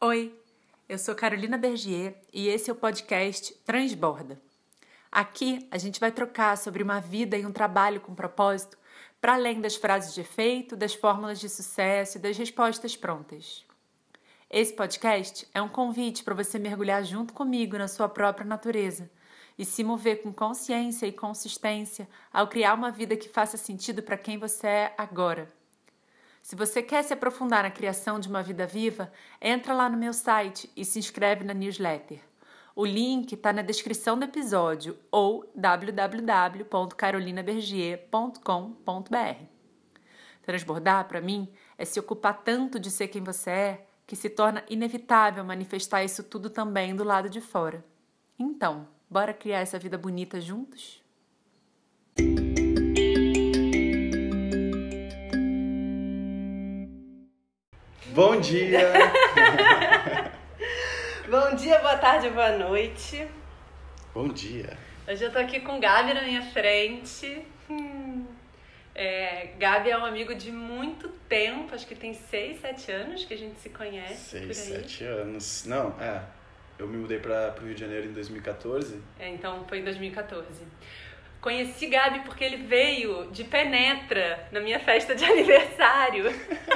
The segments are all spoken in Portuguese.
Oi, eu sou Carolina Bergier e esse é o podcast Transborda. Aqui a gente vai trocar sobre uma vida e um trabalho com propósito para além das frases de efeito, das fórmulas de sucesso e das respostas prontas. Esse podcast é um convite para você mergulhar junto comigo na sua própria natureza e se mover com consciência e consistência ao criar uma vida que faça sentido para quem você é agora. Se você quer se aprofundar na criação de uma vida viva, entra lá no meu site e se inscreve na newsletter. O link está na descrição do episódio ou www.carolinabergier.com.br. Transbordar, para mim, é se ocupar tanto de ser quem você é que se torna inevitável manifestar isso tudo também do lado de fora. Então, bora criar essa vida bonita juntos? Bom dia! Bom dia, boa tarde, boa noite. Bom dia! Hoje eu tô aqui com Gabi na minha frente. Gabi é um amigo de muito tempo, acho que tem 6, 7 anos que a gente se conhece. 6, 7 anos. Não, eu me mudei pro Rio de Janeiro em 2014. Então foi em 2014. Conheci Gabi porque ele veio de Penetra na minha festa de aniversário.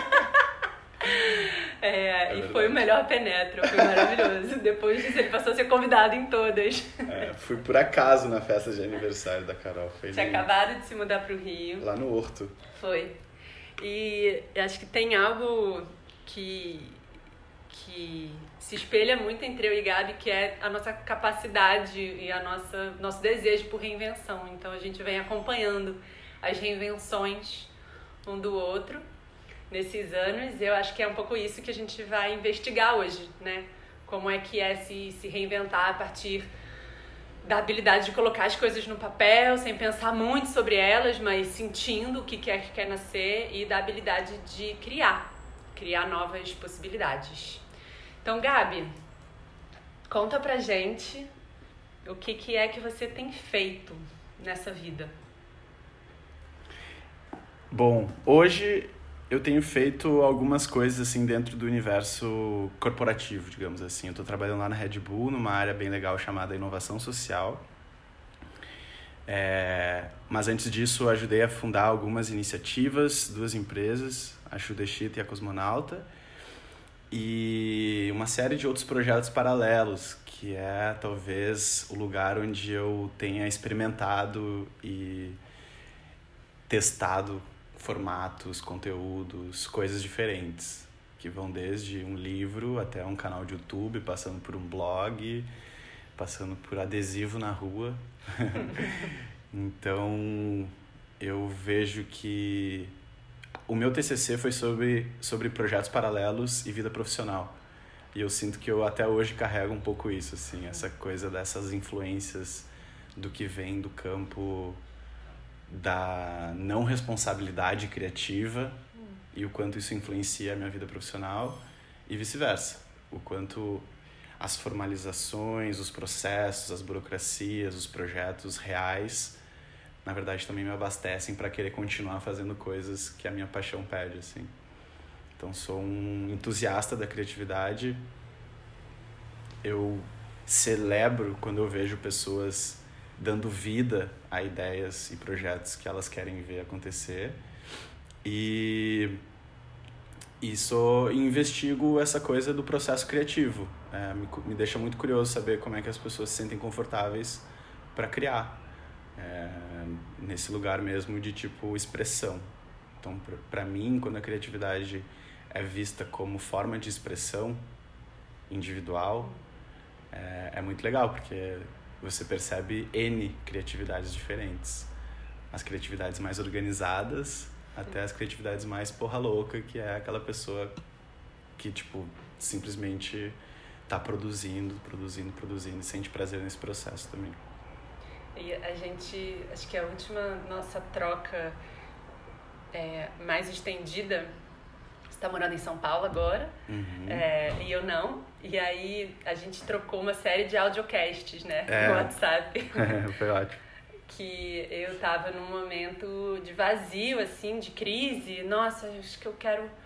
E foi o melhor Penetra, foi maravilhoso. Depois disso ele passou a ser convidado em todas. Fui por acaso na festa de aniversário da Carol. Tinha acabado de se mudar pro Rio. Lá no Horto. Foi. E acho que tem algo que se espelha muito entre eu e Gabi, que é a nossa capacidade e nosso desejo por reinvenção. Então a gente vem acompanhando as reinvenções um do outro nesses anos. Eu acho que é um pouco isso que a gente vai investigar hoje, né? Como é que é se reinventar a partir da habilidade de colocar as coisas no papel, sem pensar muito sobre elas, mas sentindo o que quer nascer, e da habilidade de criar novas possibilidades. Então, Gabi, conta pra gente o que é que você tem feito nessa vida. Bom, hoje eu tenho feito algumas coisas assim dentro do universo corporativo, digamos assim. Eu estou trabalhando lá na Red Bull, numa área bem legal chamada inovação social. Mas antes disso, eu ajudei a fundar algumas iniciativas, 2 empresas, a Shudeshita e a Cosmonauta, e uma série de outros projetos paralelos, que é talvez o lugar onde eu tenha experimentado e testado formatos, conteúdos, coisas diferentes, que vão desde um livro até um canal de YouTube, passando por um blog, passando por adesivo na rua. Então, eu vejo que o meu TCC foi sobre projetos paralelos e vida profissional. E eu sinto que eu até hoje carrego um pouco isso, assim, essa coisa dessas influências do que vem do campo da não responsabilidade criativa e o quanto isso influencia a minha vida profissional e vice-versa. O quanto as formalizações, os processos, as burocracias, os projetos reais, na verdade, também me abastecem para querer continuar fazendo coisas que a minha paixão pede, assim. Então, sou um entusiasta da criatividade. Eu celebro quando eu vejo pessoas dando vida a ideias e projetos que elas querem ver acontecer. E investigo essa coisa do processo criativo. Me deixa muito curioso saber como é que as pessoas se sentem confortáveis para criar. Nesse lugar mesmo de tipo expressão. Então, para mim, quando a criatividade é vista como forma de expressão individual, é muito legal, porque você percebe N criatividades diferentes. As criatividades mais organizadas até as criatividades mais porra louca, que é aquela pessoa que, tipo, simplesmente tá produzindo e sente prazer nesse processo também. E a gente, acho que a última nossa troca mais estendida, você tá morando em São Paulo agora, e eu não, e aí a gente trocou uma série de audiocasts, né, no WhatsApp. Foi ótimo. Que eu tava num momento de vazio, assim, de crise. Nossa, acho que eu quero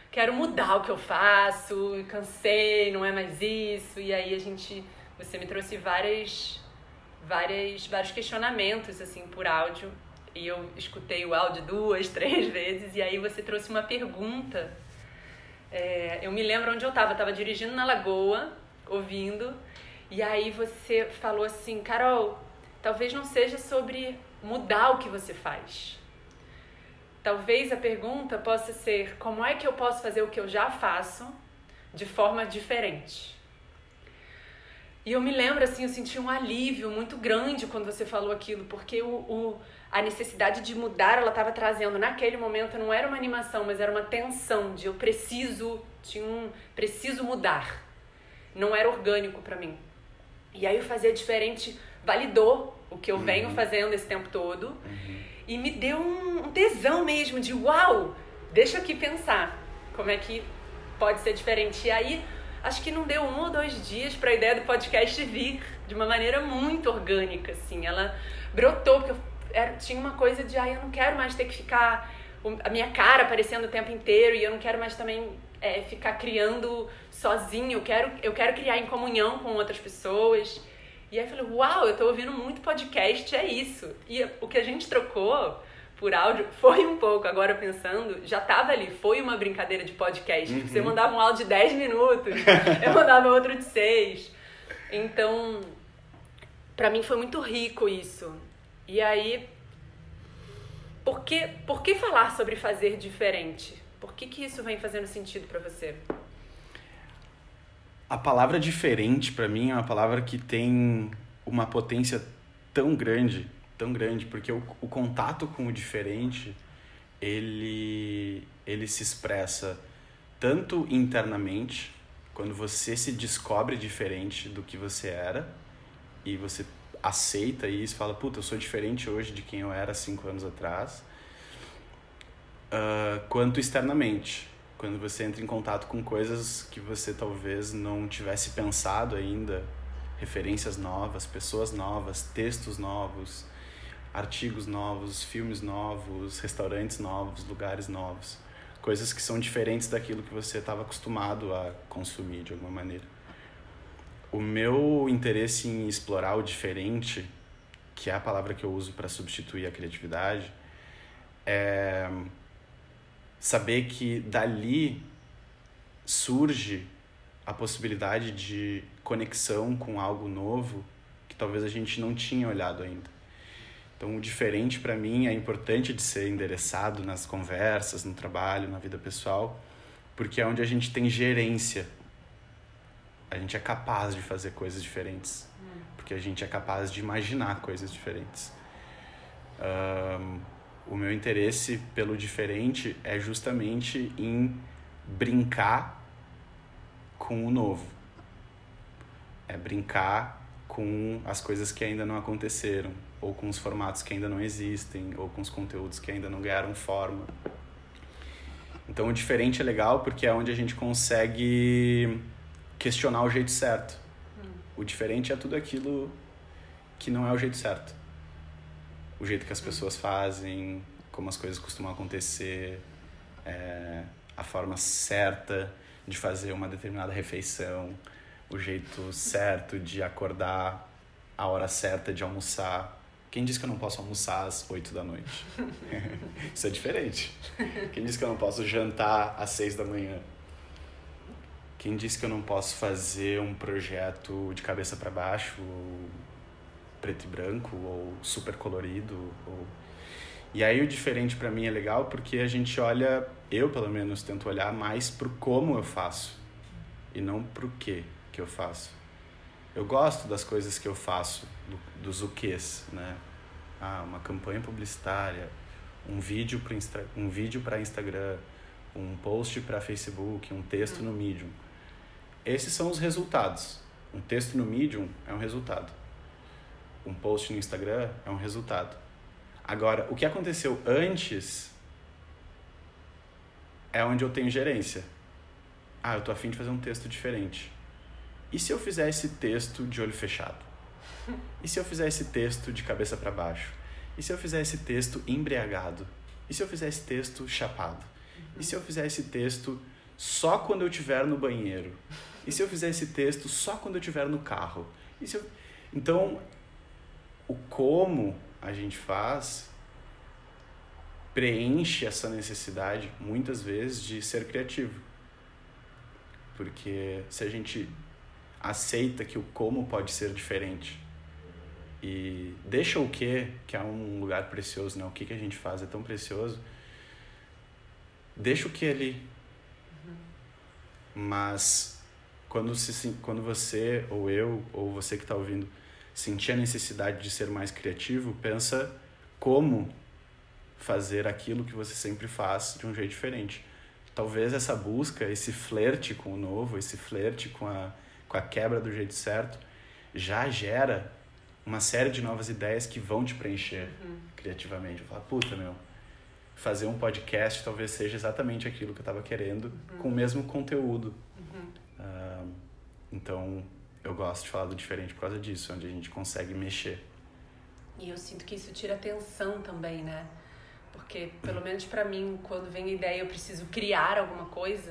quero mudar o que eu faço, cansei, não é mais isso. E aí você me trouxe vários questionamentos, assim, por áudio. E eu escutei o áudio 2, 3 vezes. E aí você trouxe uma pergunta. Eu me lembro onde eu tava dirigindo na Lagoa, ouvindo. E aí você falou assim, Carol, talvez não seja sobre mudar o que você faz. Talvez a pergunta possa ser, como é que eu posso fazer o que eu já faço de forma diferente? E eu me lembro, assim, eu senti um alívio muito grande quando você falou aquilo, porque a necessidade de mudar, ela estava trazendo, naquele momento, não era uma animação, mas era uma tensão de preciso mudar. Não era orgânico para mim. E aí o fazer diferente validou o que eu venho fazendo esse tempo todo e me deu um tesão mesmo de uau, deixa eu aqui pensar como é que pode ser diferente. E aí acho que não deu 1 ou 2 dias para a ideia do podcast vir de uma maneira muito orgânica, assim. Ela brotou, porque tinha uma coisa de eu não quero mais ter que ficar a minha cara aparecendo o tempo inteiro e eu não quero mais também ficar criando sozinho, eu quero criar em comunhão com outras pessoas. E aí eu falei, uau, eu tô ouvindo muito podcast, é isso. E o que a gente trocou por áudio foi um pouco, agora pensando, já tava ali, foi uma brincadeira de podcast. Você mandava um áudio de 10 minutos, eu mandava outro de 6. Então, pra mim foi muito rico isso. E aí, por que falar sobre fazer diferente? Por que isso vem fazendo sentido pra você? A palavra diferente, pra mim, é uma palavra que tem uma potência tão grande, porque o contato com o diferente, ele se expressa tanto internamente, quando você se descobre diferente do que você era, e você aceita isso, fala, puta, eu sou diferente hoje de quem eu era 5 anos atrás, quanto externamente, quando você entra em contato com coisas que você talvez não tivesse pensado ainda, referências novas, pessoas novas, textos novos, artigos novos, filmes novos, restaurantes novos, lugares novos, coisas que são diferentes daquilo que você estava acostumado a consumir de alguma maneira. O meu interesse em explorar o diferente, que é a palavra que eu uso para substituir a criatividade, é saber que dali surge a possibilidade de conexão com algo novo que talvez a gente não tinha olhado ainda. Então, o diferente para mim é importante de ser endereçado nas conversas, no trabalho, na vida pessoal, porque é onde a gente tem gerência. A gente é capaz de fazer coisas diferentes, porque a gente é capaz de imaginar coisas diferentes. O meu interesse pelo diferente é justamente em brincar com o novo. É brincar com as coisas que ainda não aconteceram, ou com os formatos que ainda não existem, ou com os conteúdos que ainda não ganharam forma. Então o diferente é legal porque é onde a gente consegue questionar o jeito certo. O diferente é tudo aquilo que não é o jeito certo. O jeito que as pessoas fazem, como as coisas costumam acontecer, a forma certa de fazer uma determinada refeição, o jeito certo de acordar, a hora certa de almoçar. Quem diz que eu não posso almoçar às 8 da noite? Isso é diferente. Quem diz que eu não posso jantar às 6 da manhã? Quem diz que eu não posso fazer um projeto de cabeça para baixo, ou preto e branco, ou super colorido? E aí o diferente para mim é legal porque a gente olha, eu pelo menos tento olhar mais pro como eu faço e não pro que eu faço. Eu gosto das coisas que eu faço, dos o quês, né? Uma campanha publicitária, um vídeo para Instagram, um post para Facebook, um texto no Medium. Esses são os resultados. Um texto no Medium é um resultado. Um post no Instagram é um resultado. Agora, o que aconteceu antes é onde eu tenho gerência. Eu tô a fim de fazer um texto diferente. E se eu fizer esse texto de olho fechado? E se eu fizer esse texto de cabeça para baixo? E se eu fizer esse texto embriagado? E se eu fizer esse texto chapado? E se eu fizer esse texto só quando eu estiver no banheiro? E se eu fizer esse texto só quando eu estiver no carro? Então, o como a gente faz preenche essa necessidade, muitas vezes, de ser criativo. Porque se a gente aceita que o como pode ser diferente e deixa o que é um lugar precioso, né? O que a gente faz é tão precioso, deixa o que ali. Mas quando você, ou eu, ou você que está ouvindo, sentir a necessidade de ser mais criativo, pensa como fazer aquilo que você sempre faz de um jeito diferente. Talvez essa busca, esse flerte com o novo, esse flerte com a quebra do jeito certo, já gera uma série de novas ideias que vão te preencher criativamente. Eu falo, fazer um podcast talvez seja exatamente aquilo que eu estava querendo, com o mesmo conteúdo. Então, eu gosto de falar do diferente por causa disso, onde a gente consegue mexer. E eu sinto que isso tira atenção também, né? Porque, pelo menos pra mim, quando vem a ideia, eu preciso criar alguma coisa,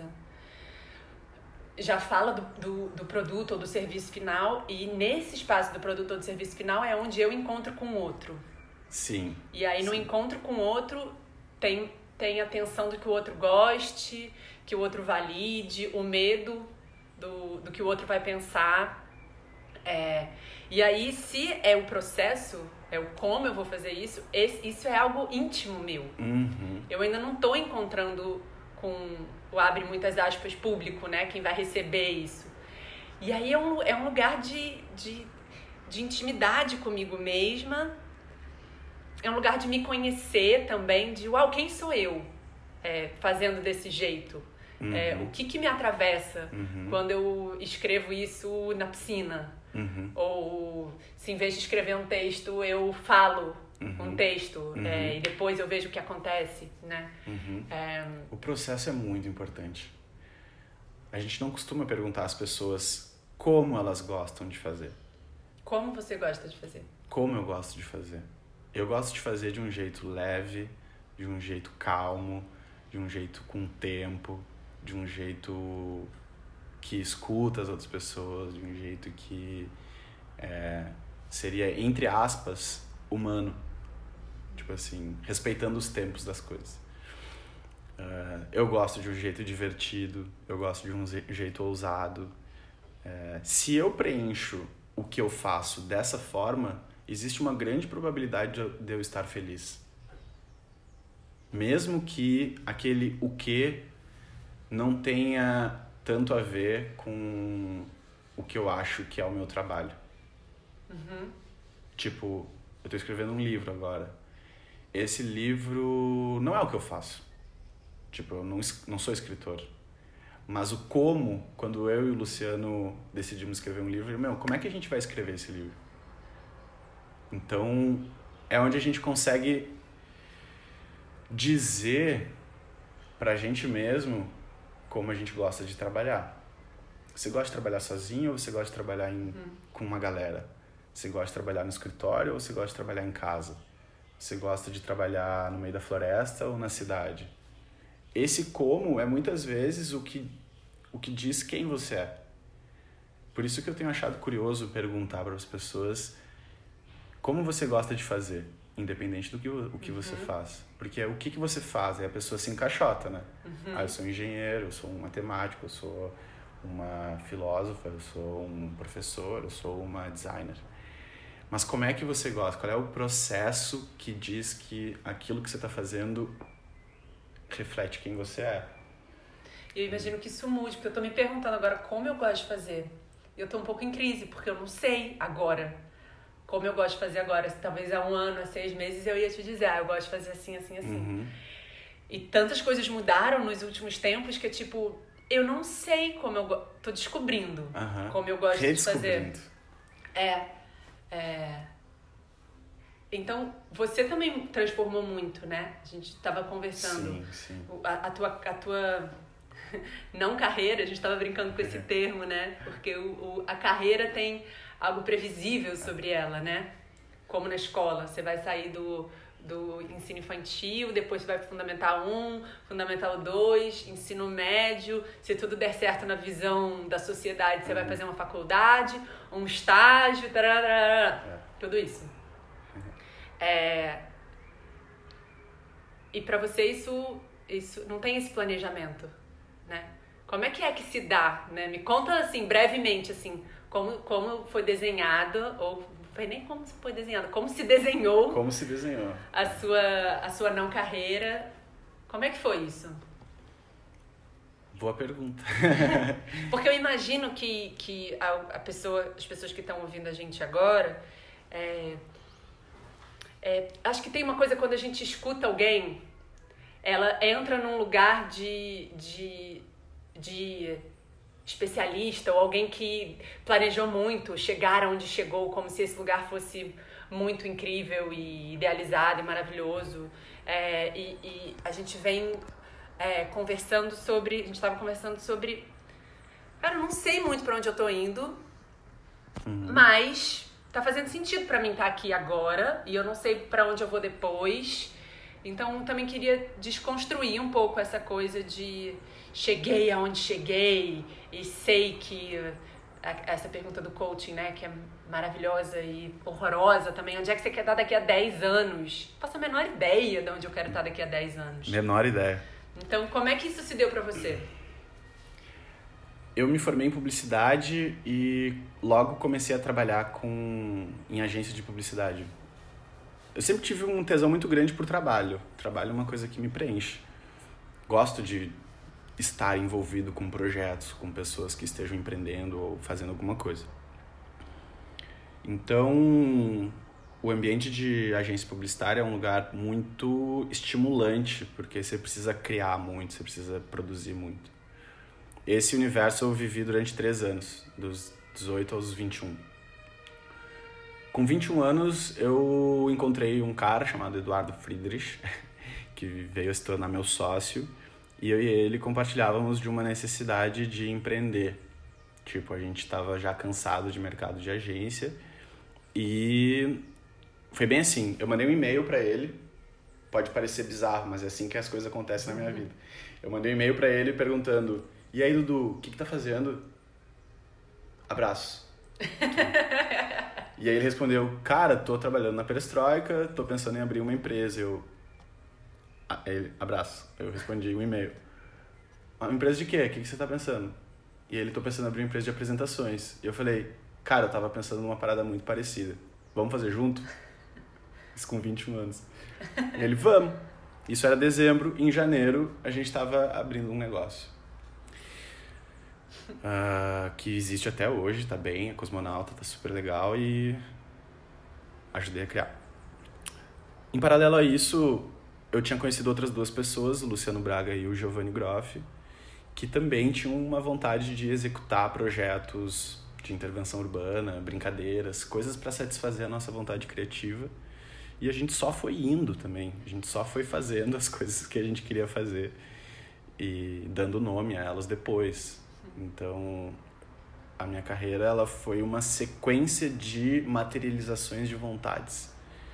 já fala do produto ou do serviço final, e nesse espaço do produto ou do serviço final é onde eu encontro com o outro. Sim. E aí, no encontro com o outro, tem a tensão do que o outro goste, que o outro valide, o medo do que o outro vai pensar. E aí, se é o processo, é o como eu vou fazer isso, isso é algo íntimo meu. Eu ainda não estou encontrando com o abre muitas aspas público, né? Quem vai receber isso. E aí é um lugar de intimidade comigo mesma. É um lugar de me conhecer também, de uau, quem sou eu fazendo desse jeito? O que me atravessa quando eu escrevo isso na piscina? Ou se em vez de escrever um texto eu falo um texto e depois eu vejo o que acontece, né? O processo é muito importante. A gente não costuma perguntar às pessoas como elas gostam de fazer. Como você gosta de fazer? Como eu gosto de fazer. Eu gosto de fazer de um jeito leve, de um jeito calmo, de um jeito com tempo, de um jeito que escuta as outras pessoas, de um jeito que seria, entre aspas, humano. Tipo assim, respeitando os tempos das coisas. Eu gosto de um jeito divertido, eu gosto de um jeito ousado. Se eu preencho o que eu faço dessa forma, existe uma grande probabilidade de eu estar feliz. Mesmo que aquele o que não tenha tanto a ver com o que eu acho que é o meu trabalho. Tipo, eu tô escrevendo um livro agora. Esse livro não é o que eu faço. Tipo, eu não sou escritor. Mas o como, quando eu e o Luciano decidimos escrever um livro, como é que a gente vai escrever esse livro? Então, é onde a gente consegue dizer pra gente mesmo como a gente gosta de trabalhar. Você gosta de trabalhar sozinho ou você gosta de trabalhar com uma galera? Você gosta de trabalhar no escritório ou você gosta de trabalhar em casa? Você gosta de trabalhar no meio da floresta ou na cidade? Esse como é muitas vezes o que diz quem você é. Por isso que eu tenho achado curioso perguntar para as pessoas como você gosta de fazer, independente do que você faz. Porque o que você faz, a pessoa se encaixota, né? Eu sou um engenheiro, eu sou um matemático, eu sou uma filósofa, eu sou um professor, eu sou uma designer. Mas como é que você gosta? Qual é o processo que diz que aquilo que você está fazendo reflete quem você é? Eu imagino que isso mude, porque eu tô me perguntando agora como eu gosto de fazer. E eu tô um pouco em crise, porque eu não sei agora como eu gosto de fazer agora. Talvez há 1 ano, há 6 meses eu ia te dizer, eu gosto de fazer assim, assim, assim. E tantas coisas mudaram nos últimos tempos que, tipo, eu não sei como eu tô descobrindo como eu gosto de fazer. Então, você também transformou muito, né? A gente tava conversando. Sim. A tua não carreira, a gente tava brincando com esse termo, né? Porque a carreira tem algo previsível sobre ela, né? Como na escola, você vai sair do ensino infantil, depois você vai pro Fundamental 1, Fundamental 2, ensino médio. Se tudo der certo na visão da sociedade, você vai fazer uma faculdade, um estágio, tudo isso. E pra você isso não tem esse planejamento, né? Como é que se dá, né? Me conta, assim, brevemente, assim, como foi desenhado, ou não foi nem como foi desenhado, como se desenhou... Como se desenhou. A sua não carreira. Como é que foi isso? Boa pergunta. Porque eu imagino que as pessoas que estão ouvindo a gente agora... acho que tem uma coisa, quando a gente escuta alguém, ela entra num lugar de especialista, ou alguém que planejou muito chegar aonde chegou, como se esse lugar fosse muito incrível e idealizado e maravilhoso. E a gente vem conversando sobre... A gente estava conversando sobre... Cara, eu não sei muito pra onde eu tô indo, mas tá fazendo sentido pra mim estar aqui agora, e eu não sei pra onde eu vou depois. Então, também queria desconstruir um pouco essa coisa de cheguei aonde cheguei e sei que... Essa pergunta do coaching, né, que é maravilhosa e horrorosa também. Onde é que você quer estar daqui a 10 anos? Não faço a menor ideia de onde eu quero estar daqui a 10 anos. Menor ideia. Então, como é que isso se deu pra você? Eu me formei em publicidade e logo comecei a trabalhar em agência de publicidade. Eu sempre tive um tesão muito grande por trabalho. Trabalho é uma coisa que me preenche. Gosto de estar envolvido com projetos, com pessoas que estejam empreendendo ou fazendo alguma coisa. Então, o ambiente de agência publicitária é um lugar muito estimulante, porque você precisa criar muito, você precisa produzir muito. Esse universo eu vivi durante 3 anos, dos 18 aos 21. Com 21 anos, eu encontrei um cara chamado Eduardo Friedrich, que veio a se tornar meu sócio, e eu e ele compartilhávamos de uma necessidade de empreender. Tipo, a gente estava já cansado de mercado de agência, e foi bem assim, eu mandei um e-mail para ele, pode parecer bizarro, mas é assim que as coisas acontecem na minha vida. Eu mandei um e-mail para ele perguntando: e aí, Dudu, o que tá fazendo? Abraço. E aí ele respondeu: cara, tô trabalhando na Perestroika, tô pensando em abrir uma empresa. Ele, abraço. Eu respondi um e-mail: uma empresa de quê? O que você tá pensando? E ele: tô pensando em abrir uma empresa de apresentações. E eu falei: cara, eu tava pensando numa parada muito parecida. Vamos fazer junto? Isso com 21 anos. E ele: vamos. Isso era dezembro. Em janeiro, a gente tava abrindo um negócio. Que existe até hoje, tá bem, a Cosmonauta, tá super legal, e ajudei a criar. Em paralelo a isso, eu tinha conhecido outras 2 pessoas, o Luciano Braga e o Giovanni Groff, que também tinham uma vontade de executar projetos de intervenção urbana, brincadeiras, coisas para satisfazer a nossa vontade criativa. E a gente só foi indo também, a gente só foi fazendo as coisas que a gente queria fazer e dando nome a elas depois. Então, a minha carreira ela foi uma sequência de materializações de vontades.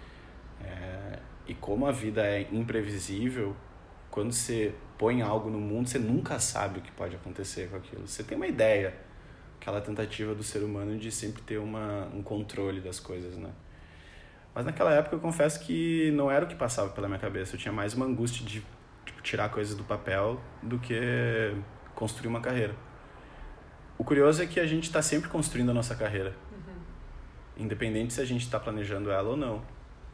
E como a vida é imprevisível, quando você põe algo no mundo, você nunca sabe o que pode acontecer com aquilo. Você tem uma ideia, aquela tentativa do ser humano de sempre ter um controle das coisas, né? Mas naquela época eu confesso que não era o que passava pela minha cabeça. Eu tinha mais uma angústia de tirar coisas do papel do que construir uma carreira. O curioso é que a gente está sempre construindo a nossa carreira. Independente se a gente está planejando ela ou não.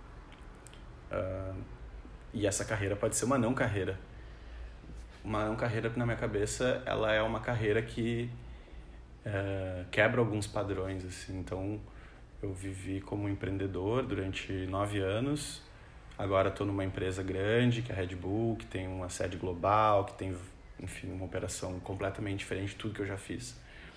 E essa carreira pode ser uma não carreira. Uma não carreira, na minha cabeça, ela é uma carreira que quebra alguns padrões, assim. Então, eu vivi como empreendedor durante 9 anos. Agora estou numa empresa grande, que é a Red Bull, que tem uma sede global, que tem, enfim, uma operação completamente diferente de tudo que eu já fiz.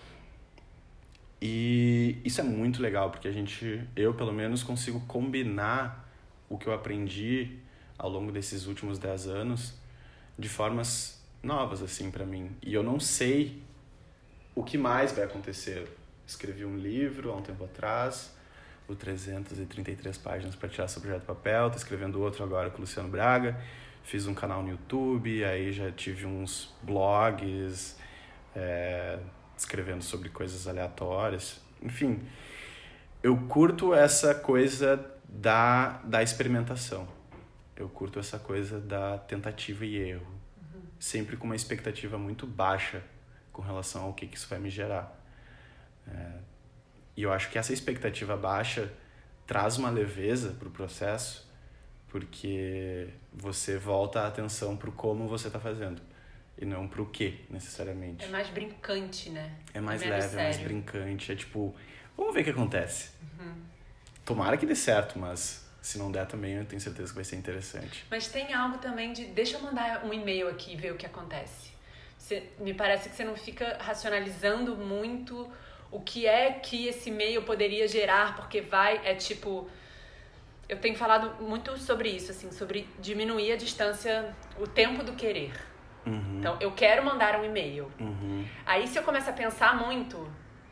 E isso é muito legal, porque eu pelo menos consigo combinar o que eu aprendi ao longo desses últimos 10 anos de formas novas, assim, para mim. E eu não sei o que mais vai acontecer. Escrevi um livro há um tempo atrás, o 333 páginas para tirar seu projeto do papel. Tô escrevendo outro agora com o Luciano Braga. Fiz um canal no YouTube, aí já tive uns blogs, escrevendo sobre coisas aleatórias. Enfim, eu curto essa coisa da experimentação. Eu curto essa coisa da tentativa e erro. Sempre com uma expectativa muito baixa com relação ao que isso vai me gerar. E eu acho que essa expectativa baixa traz uma leveza para o processo, porque você volta a atenção para o como você está fazendo e não para o que, necessariamente. É mais brincante, né? É mais menos leve, é mais brincante. É tipo, vamos ver o que acontece. Tomara que dê certo, mas se não der também, eu tenho certeza que vai ser interessante. Mas tem algo também de... Deixa eu mandar um e-mail aqui e ver o que acontece. Me parece que você não fica racionalizando muito o que é que esse e-mail poderia gerar, porque é tipo... Eu tenho falado muito sobre isso, assim, sobre diminuir a distância, o tempo do querer. Então, eu quero mandar um e-mail. Aí, se eu começo a pensar muito,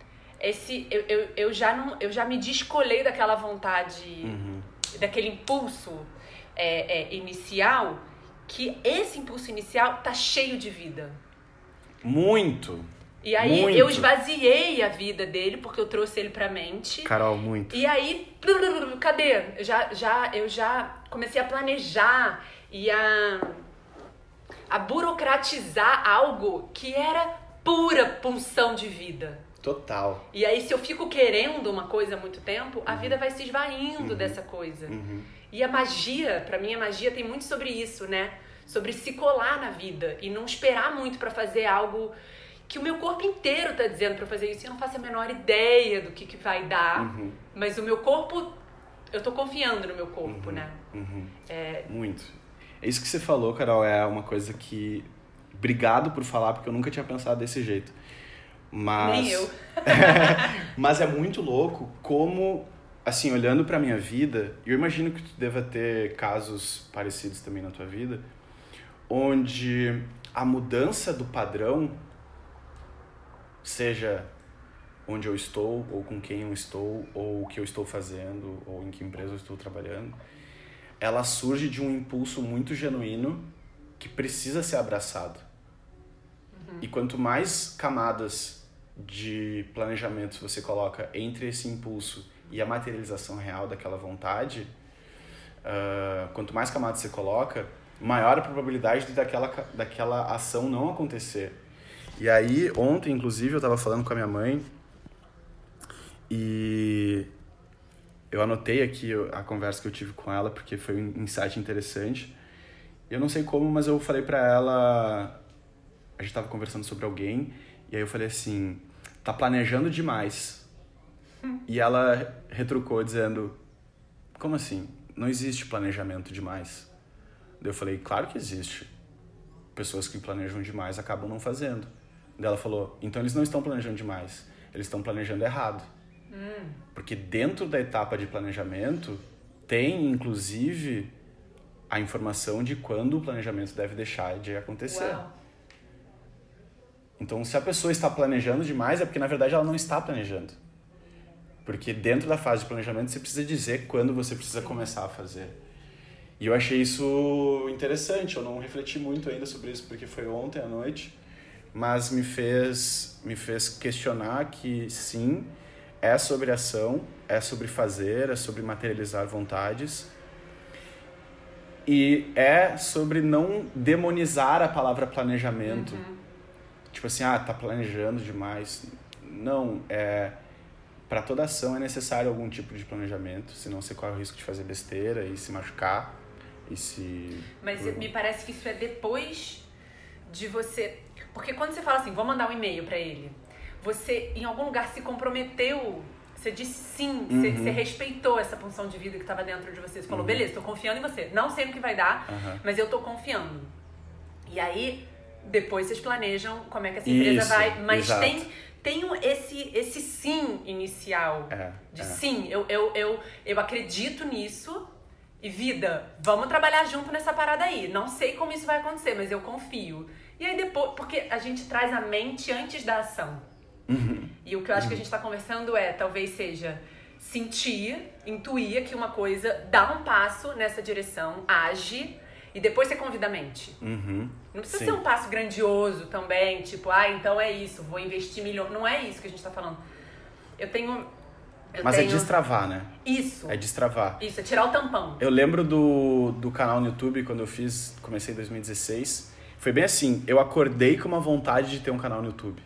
eu já me descolei daquela vontade, daquele impulso inicial, que esse impulso inicial tá cheio de vida. Muito! E aí muito. Eu esvaziei a vida dele, porque eu trouxe ele pra mente. Carol, muito. E aí, cadê? Eu já comecei a planejar e a burocratizar algo que era pura pulsão de vida. Total. E aí, se eu fico querendo uma coisa há muito tempo, a vida vai se esvaindo dessa coisa. E a magia, pra mim, a magia tem muito sobre isso, né? Sobre se colar na vida e não esperar muito pra fazer algo que o meu corpo inteiro tá dizendo pra eu fazer isso. Eu não faço a menor ideia do que vai dar, mas o meu corpo, eu tô confiando no meu corpo, né? Muito. É isso que você falou, Carol, é uma coisa que... Obrigado por falar, porque eu nunca tinha pensado desse jeito. Mas... Nem eu. Mas é muito louco como, assim, olhando pra minha vida, eu imagino que tu deva ter casos parecidos também na tua vida, onde a mudança do padrão, seja onde eu estou, ou com quem eu estou, ou o que eu estou fazendo, ou em que empresa eu estou trabalhando, ela surge de um impulso muito genuíno que precisa ser abraçado. E quanto mais camadas de planejamento você coloca entre esse impulso e a materialização real daquela vontade, quanto mais camadas você coloca, maior a probabilidade de daquela ação não acontecer. E aí, ontem, inclusive, eu estava falando com a minha mãe e eu anotei aqui a conversa que eu tive com ela, porque foi um insight interessante. Eu não sei como, mas eu falei pra ela... A gente tava conversando sobre alguém, e aí eu falei assim, tá planejando demais. E ela retrucou dizendo, como assim? Não existe planejamento demais. Daí eu falei, claro que existe. Pessoas que planejam demais acabam não fazendo. Daí ela falou, então eles não estão planejando demais, eles estão planejando errado. Porque dentro da etapa de planejamento, tem inclusive a informação de quando o planejamento deve deixar de acontecer. Uau. Então, se a pessoa está planejando demais, é porque, na verdade, ela não está planejando. Porque dentro da fase de planejamento, você precisa dizer quando você precisa começar a fazer. E eu achei isso interessante. Eu não refleti muito ainda sobre isso, porque foi ontem à noite. Mas me fez questionar que, sim, é sobre ação, é sobre fazer, é sobre materializar vontades. E é sobre não demonizar a palavra planejamento. Tipo assim, tá planejando demais. Não, para toda ação é necessário algum tipo de planejamento, senão você corre o risco de fazer besteira e se machucar. Mas me parece que isso é depois de você... Porque quando você fala assim, vou mandar um e-mail pra ele, você em algum lugar se comprometeu, você disse sim, você respeitou essa pulsão de vida que estava dentro de você. Você falou, beleza, tô confiando em você. Não sei no que vai dar, mas eu tô confiando. E aí... Depois vocês planejam como é que essa empresa vai... Mas tem esse sim inicial. Sim, eu acredito nisso. E vida, vamos trabalhar junto nessa parada aí. Não sei como isso vai acontecer, mas eu confio. E aí depois... Porque a gente traz a mente antes da ação. E o que eu acho que a gente tá conversando talvez seja... sentir, intuir que uma coisa dá um passo nessa direção, age, e depois você convida a mente. Uhum. Não precisa Sim. ser um passo grandioso também, tipo, então é isso, vou investir milhões. Não é isso que a gente tá falando. Mas é destravar, né? Isso. É destravar. Isso, é tirar o tampão. Eu lembro do canal no YouTube, quando eu comecei em 2016. Foi bem assim, eu acordei com uma vontade de ter um canal no YouTube.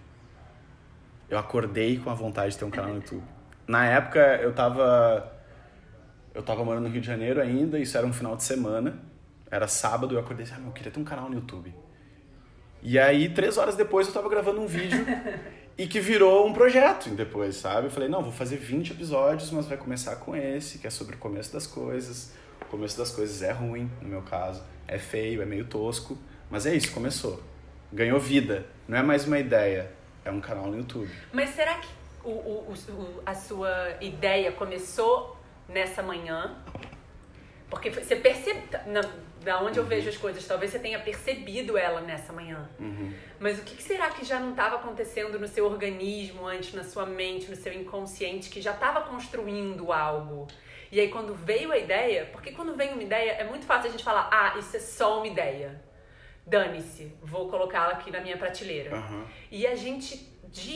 Na época, eu tava morando no Rio de Janeiro ainda, isso era um final de semana. Era sábado, eu acordei e disse, eu queria ter um canal no YouTube. E aí, 3 horas depois, eu tava gravando um vídeo e que virou um projeto depois, sabe? Eu falei, não, vou fazer 20 episódios, mas vai começar com esse, que é sobre o começo das coisas. O começo das coisas é ruim, no meu caso. É feio, é meio tosco. Mas é isso, começou. Ganhou vida. Não é mais uma ideia, é um canal no YouTube. Mas será que a sua ideia começou nessa manhã? Porque você percebe... Da onde eu vejo as coisas, talvez você tenha percebido ela nessa manhã. Uhum. Mas o que será que já não estava acontecendo no seu organismo antes, na sua mente, no seu inconsciente, que já estava construindo algo? E aí quando veio a ideia, porque quando vem uma ideia, é muito fácil a gente falar, isso é só uma ideia. Dane-se, vou colocá-la aqui na minha prateleira. Uhum. E a gente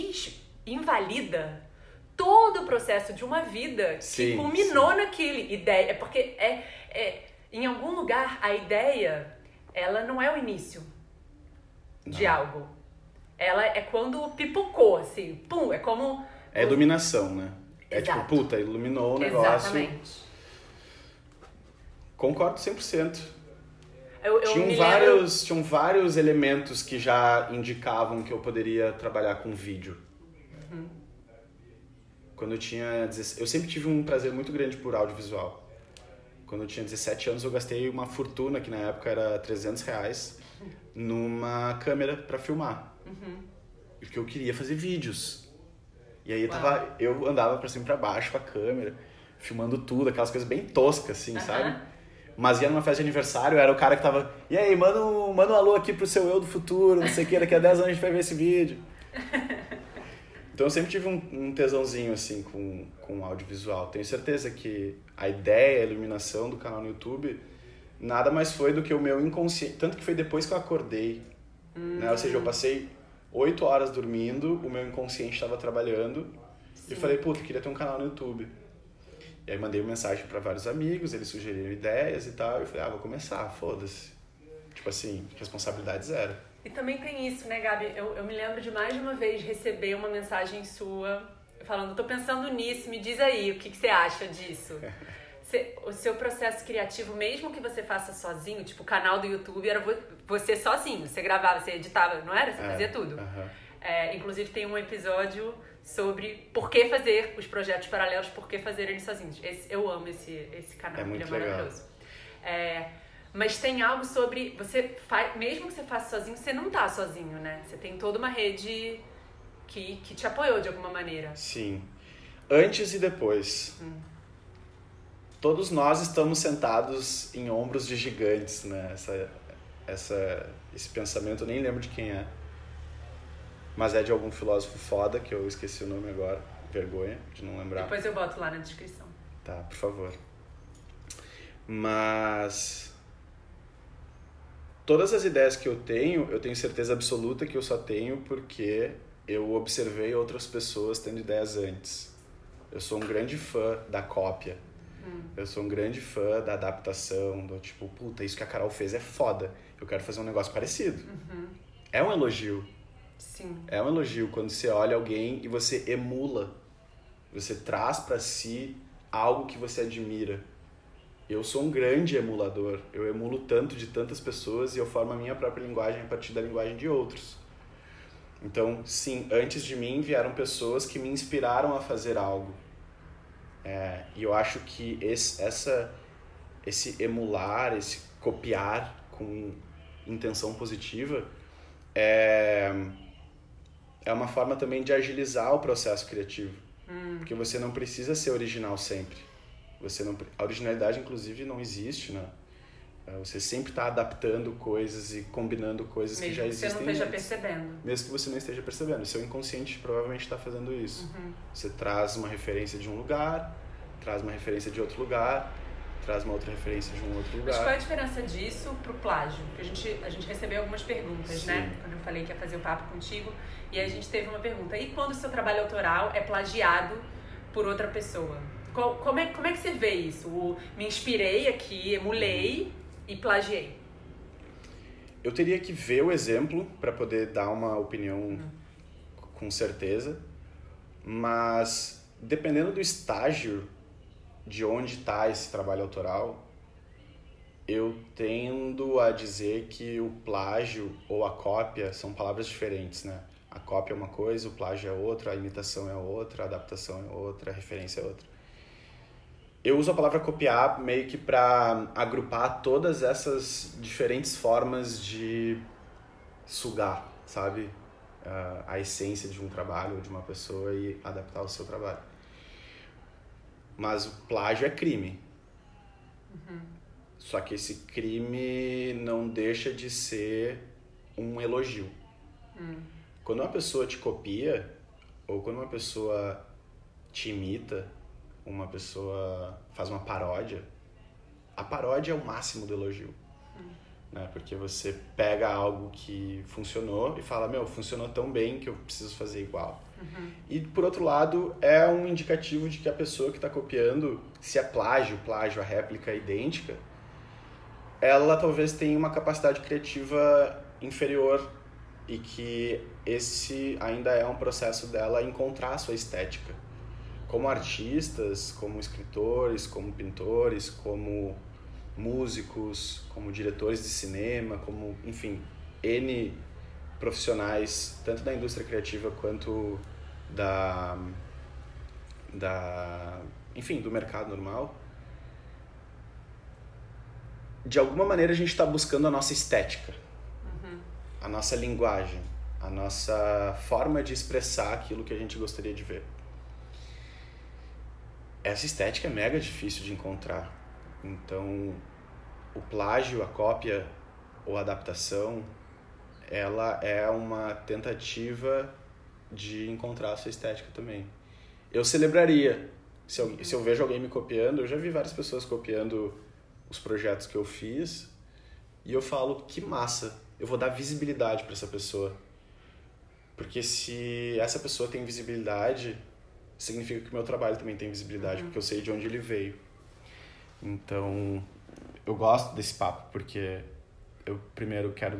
invalida todo o processo de uma vida que culminou naquele ideia. Porque em algum lugar, a ideia, ela não é o início de algo. Ela é quando pipocou, assim, pum, é como... É iluminação, né? Exato. É tipo, iluminou o negócio. Exatamente. Concordo 100%. Tinham Tinham vários elementos que já indicavam que eu poderia trabalhar com vídeo. Uhum. Quando eu tinha... Eu sempre tive um prazer muito grande por audiovisual. Quando eu tinha 17 anos, eu gastei uma fortuna, que na época era R$300, numa câmera pra filmar. Uhum. Porque eu queria fazer vídeos. E aí eu andava pra cima e pra baixo com a câmera, filmando tudo, aquelas coisas bem toscas, assim, sabe? Mas ia numa festa de aniversário, eu era o cara que tava... E aí, manda um alô aqui pro seu eu do futuro, não sei o que, daqui a 10 anos a gente vai ver esse vídeo. Então eu sempre tive um tesãozinho, assim, com audiovisual. Tenho certeza que a ideia, a iluminação do canal no YouTube, nada mais foi do que o meu inconsciente. Tanto que foi depois que eu acordei, né? Ou seja, eu passei 8 horas dormindo, o meu inconsciente estava trabalhando. Sim. E eu falei, puta, eu queria ter um canal no YouTube. E aí mandei uma mensagem para vários amigos, eles sugeriram ideias e tal. E eu falei, vou começar, foda-se. Tipo assim, responsabilidade zero. E também tem isso, né, Gabi? Eu me lembro de mais de uma vez receber uma mensagem sua falando, tô pensando nisso, me diz aí, o que você acha disso? O seu processo criativo, mesmo que você faça sozinho, tipo, o canal do YouTube era você sozinho, você gravava, você editava, não era? Você fazia tudo. Inclusive tem um episódio sobre por que fazer os projetos paralelos, por que fazer eles sozinhos. Eu amo esse canal, ele é maravilhoso. Mas tem algo sobre, mesmo que você faça sozinho, você não tá sozinho, né? Você tem toda uma rede que te apoiou de alguma maneira. Sim. Antes e depois. Todos nós estamos sentados em ombros de gigantes, né? Esse pensamento, eu nem lembro de quem é. Mas é de algum filósofo foda, que eu esqueci o nome agora. Vergonha de não lembrar. Depois eu boto lá na descrição. Tá, por favor. Mas... todas as ideias que eu tenho certeza absoluta que eu só tenho porque eu observei outras pessoas tendo ideias antes. Eu sou um grande fã da cópia. Eu sou um grande fã da adaptação, do tipo, puta, isso que a Carol fez é foda. Eu quero fazer um negócio parecido. É um elogio. Sim. É um elogio quando você olha alguém e você emula. Você traz pra si algo que você admira. Eu sou um grande emulador. Eu emulo tanto de tantas pessoas e eu formo a minha própria linguagem a partir da linguagem de outros. Então, sim, antes de mim vieram pessoas que me inspiraram a fazer algo. E eu acho que esse emular, esse copiar com intenção positiva é uma forma também de agilizar o processo criativo. Porque você não precisa ser original sempre. A originalidade, inclusive, não existe, né? Você sempre está adaptando coisas e combinando coisas que já existem. Mesmo que você não esteja percebendo. Mesmo que você não esteja percebendo. O seu inconsciente provavelmente está fazendo isso. Você traz uma referência de um lugar, traz uma referência de outro lugar, traz uma outra referência de um outro lugar. Mas qual é a diferença disso pro plágio? Porque a gente recebeu algumas perguntas, Sim. né? Quando eu falei que ia fazer o papo contigo. E aí a gente teve uma pergunta. E quando o seu trabalho autoral é plagiado por outra pessoa? Como é que você vê isso? Me inspirei aqui, emulei e plagiei. Eu teria que ver o exemplo para poder dar uma opinião com certeza, mas dependendo do estágio de onde está esse trabalho autoral, eu tendo a dizer que o plágio ou a cópia são palavras diferentes, né? A cópia é uma coisa, o plágio é outra, a imitação é outra, a adaptação é outra, a referência é outra. Eu uso a palavra copiar meio que para agrupar todas essas diferentes formas de sugar, sabe? A essência de um trabalho ou de uma pessoa e adaptar ao seu trabalho. Mas o plágio é crime. Só que esse crime não deixa de ser um elogio. Quando uma pessoa te copia, ou quando uma pessoa te imita, uma pessoa faz uma paródia, a paródia é o máximo do elogio. Né? Porque você pega algo que funcionou e fala, funcionou tão bem que eu preciso fazer igual. E, por outro lado, é um indicativo de que a pessoa que está copiando, se é plágio, a réplica é idêntica, ela talvez tenha uma capacidade criativa inferior e que esse ainda é um processo dela encontrar a sua estética. Como artistas, como escritores, como pintores, como músicos, como diretores de cinema, como, enfim, N profissionais, tanto da indústria criativa quanto enfim, do mercado normal. De alguma maneira a gente está buscando a nossa estética, a nossa linguagem, a nossa forma de expressar aquilo que a gente gostaria de ver. Essa estética é mega difícil de encontrar. Então, o plágio, a cópia ou a adaptação, ela é uma tentativa de encontrar a sua estética também. Eu celebraria. Se eu vejo alguém me copiando, eu já vi várias pessoas copiando os projetos que eu fiz e eu falo, que massa, eu vou dar visibilidade para essa pessoa. Porque se essa pessoa tem visibilidade, significa que o meu trabalho também tem visibilidade, porque eu sei de onde ele veio. Então, eu gosto desse papo, porque eu primeiro quero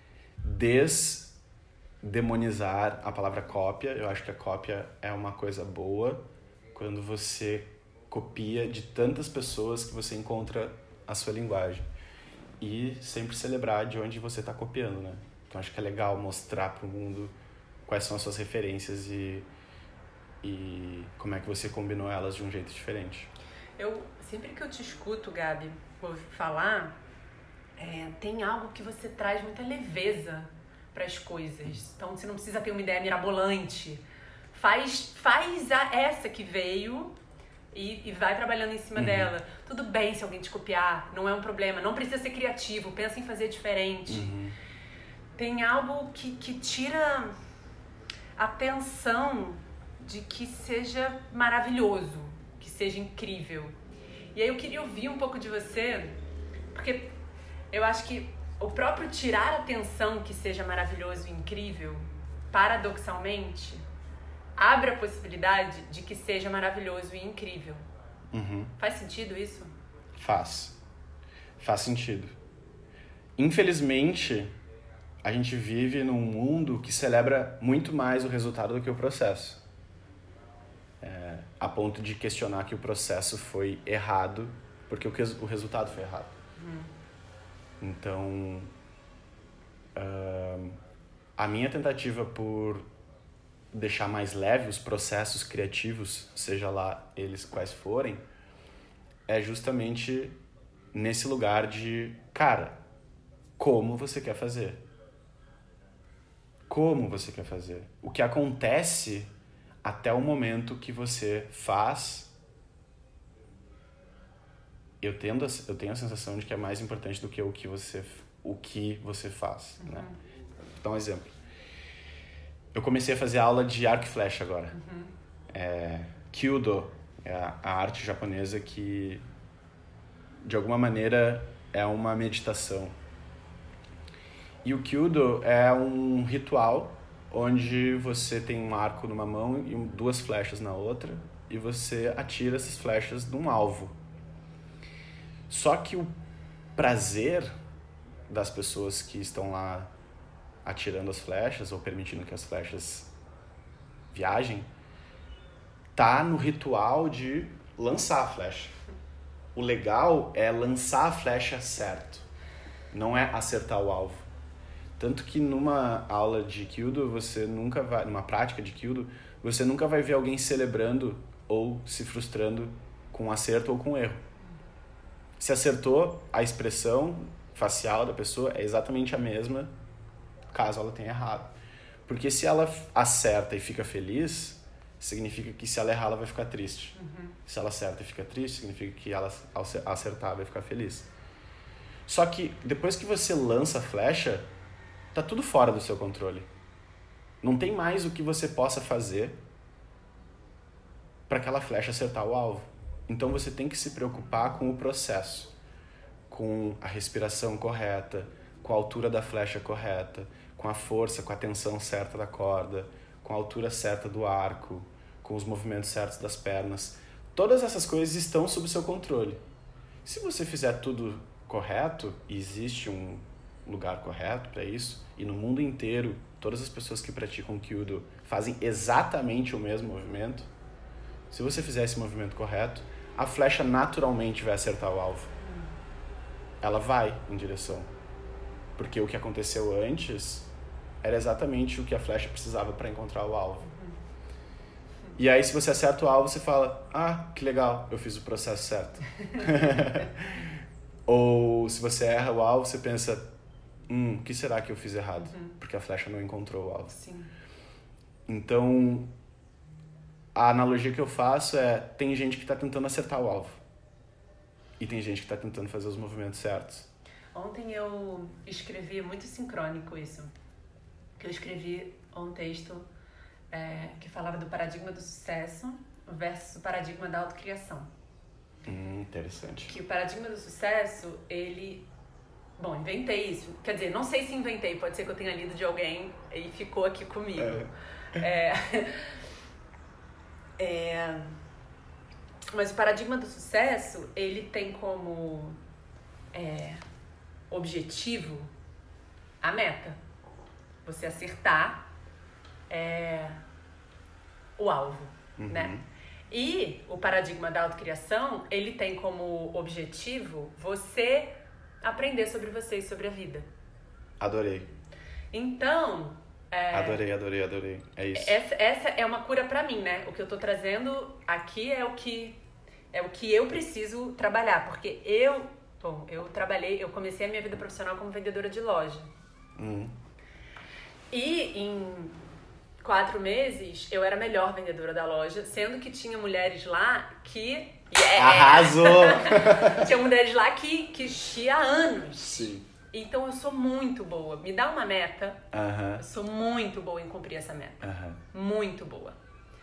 desdemonizar a palavra cópia. Eu acho que a cópia é uma coisa boa quando você copia de tantas pessoas que você encontra a sua linguagem. E sempre celebrar de onde você está copiando, né? Então, acho que é legal mostrar para o mundo quais são as suas referências e como é que você combinou elas de um jeito diferente. Sempre que eu te escuto, Gabi, falar, tem algo que você traz muita leveza para as coisas. Então, você não precisa ter uma ideia mirabolante. Faz essa que veio e vai trabalhando em cima dela. Tudo bem se alguém te copiar, não é um problema. Não precisa ser criativo, pensa em fazer diferente. Tem algo que tira a tensão de que seja maravilhoso, que seja incrível. E aí eu queria ouvir um pouco de você, porque eu acho que o próprio tirar a tensão que seja maravilhoso e incrível, paradoxalmente, abre a possibilidade de que seja maravilhoso e incrível. Faz sentido isso? Faz sentido. Infelizmente, a gente vive num mundo que celebra muito mais o resultado do que o processo. A ponto de questionar que o processo foi errado porque o resultado foi errado. Então, a minha tentativa por deixar mais leve os processos criativos, seja lá eles quais forem, é justamente nesse lugar de, cara, como você quer fazer? Como você quer fazer? O que acontece até o momento que você faz, eu tenho a sensação de que é mais importante do que o que você faz. Né? Vou dar um exemplo. Eu comecei a fazer aula de arco e flecha agora. Kyudo, É a arte japonesa que, de alguma maneira, é uma meditação. E o Kyudo é um ritual onde você tem um arco numa mão e 2 flechas na outra, e você atira essas flechas num alvo. Só que o prazer das pessoas que estão lá atirando as flechas, ou permitindo que as flechas viajem, tá no ritual de lançar a flecha. O legal é lançar a flecha certo, não é acertar o alvo. Tanto que numa aula de Kyudo, numa prática de Kyudo, você nunca vai ver alguém celebrando ou se frustrando com acerto ou com erro. Se acertou, a expressão facial da pessoa é exatamente a mesma, caso ela tenha errado. Porque se ela acerta e fica feliz, significa que se ela errar, ela vai ficar triste. Se ela acerta e fica triste, significa que ela, ao acertar, vai ficar feliz. Só que depois que você lança a flecha, tá tudo fora do seu controle. Não tem mais o que você possa fazer para aquela flecha acertar o alvo. Então você tem que se preocupar com o processo, com a respiração correta, com a altura da flecha correta, com a força, com a tensão certa da corda, com a altura certa do arco, com os movimentos certos das pernas. Todas essas coisas estão sob seu controle. Se você fizer tudo correto, e existe um lugar correto para isso, e no mundo inteiro, todas as pessoas que praticam Kyudo fazem exatamente o mesmo movimento, se você fizer esse movimento correto, a flecha naturalmente vai acertar o alvo. Ela vai em direção. Porque o que aconteceu antes era exatamente o que a flecha precisava para encontrar o alvo. E aí, se você acerta o alvo, você fala, que legal, eu fiz o processo certo. Ou se você erra o alvo, você pensa, o que será que eu fiz errado? Porque a flecha não encontrou o alvo. Sim. Então, a analogia que eu faço é, tem gente que está tentando acertar o alvo. E tem gente que está tentando fazer os movimentos certos. Ontem eu escrevi, muito sincrônico isso, que eu escrevi um texto que falava do paradigma do sucesso versus o paradigma da autocriação. Interessante. Que o paradigma do sucesso, ele... Bom, inventei isso. Quer dizer, não sei se inventei, pode ser que eu tenha lido de alguém e ficou aqui comigo. Mas o paradigma do sucesso, ele tem como objetivo a meta. Você acertar o alvo, né? E o paradigma da autocriação, ele tem como objetivo você aprender sobre você e sobre a vida. Adorei. Então... Adorei. É isso. Essa é uma cura pra mim, né? O que eu tô trazendo aqui é o que eu preciso trabalhar. Porque eu comecei a minha vida profissional como vendedora de loja. E em 4 meses, eu era a melhor vendedora da loja, sendo que tinha mulheres lá que... Arrasou! Tinha mulheres lá que há anos. Sim. Então eu sou muito boa. Me dá uma meta. Eu sou muito boa em cumprir essa meta. Muito boa.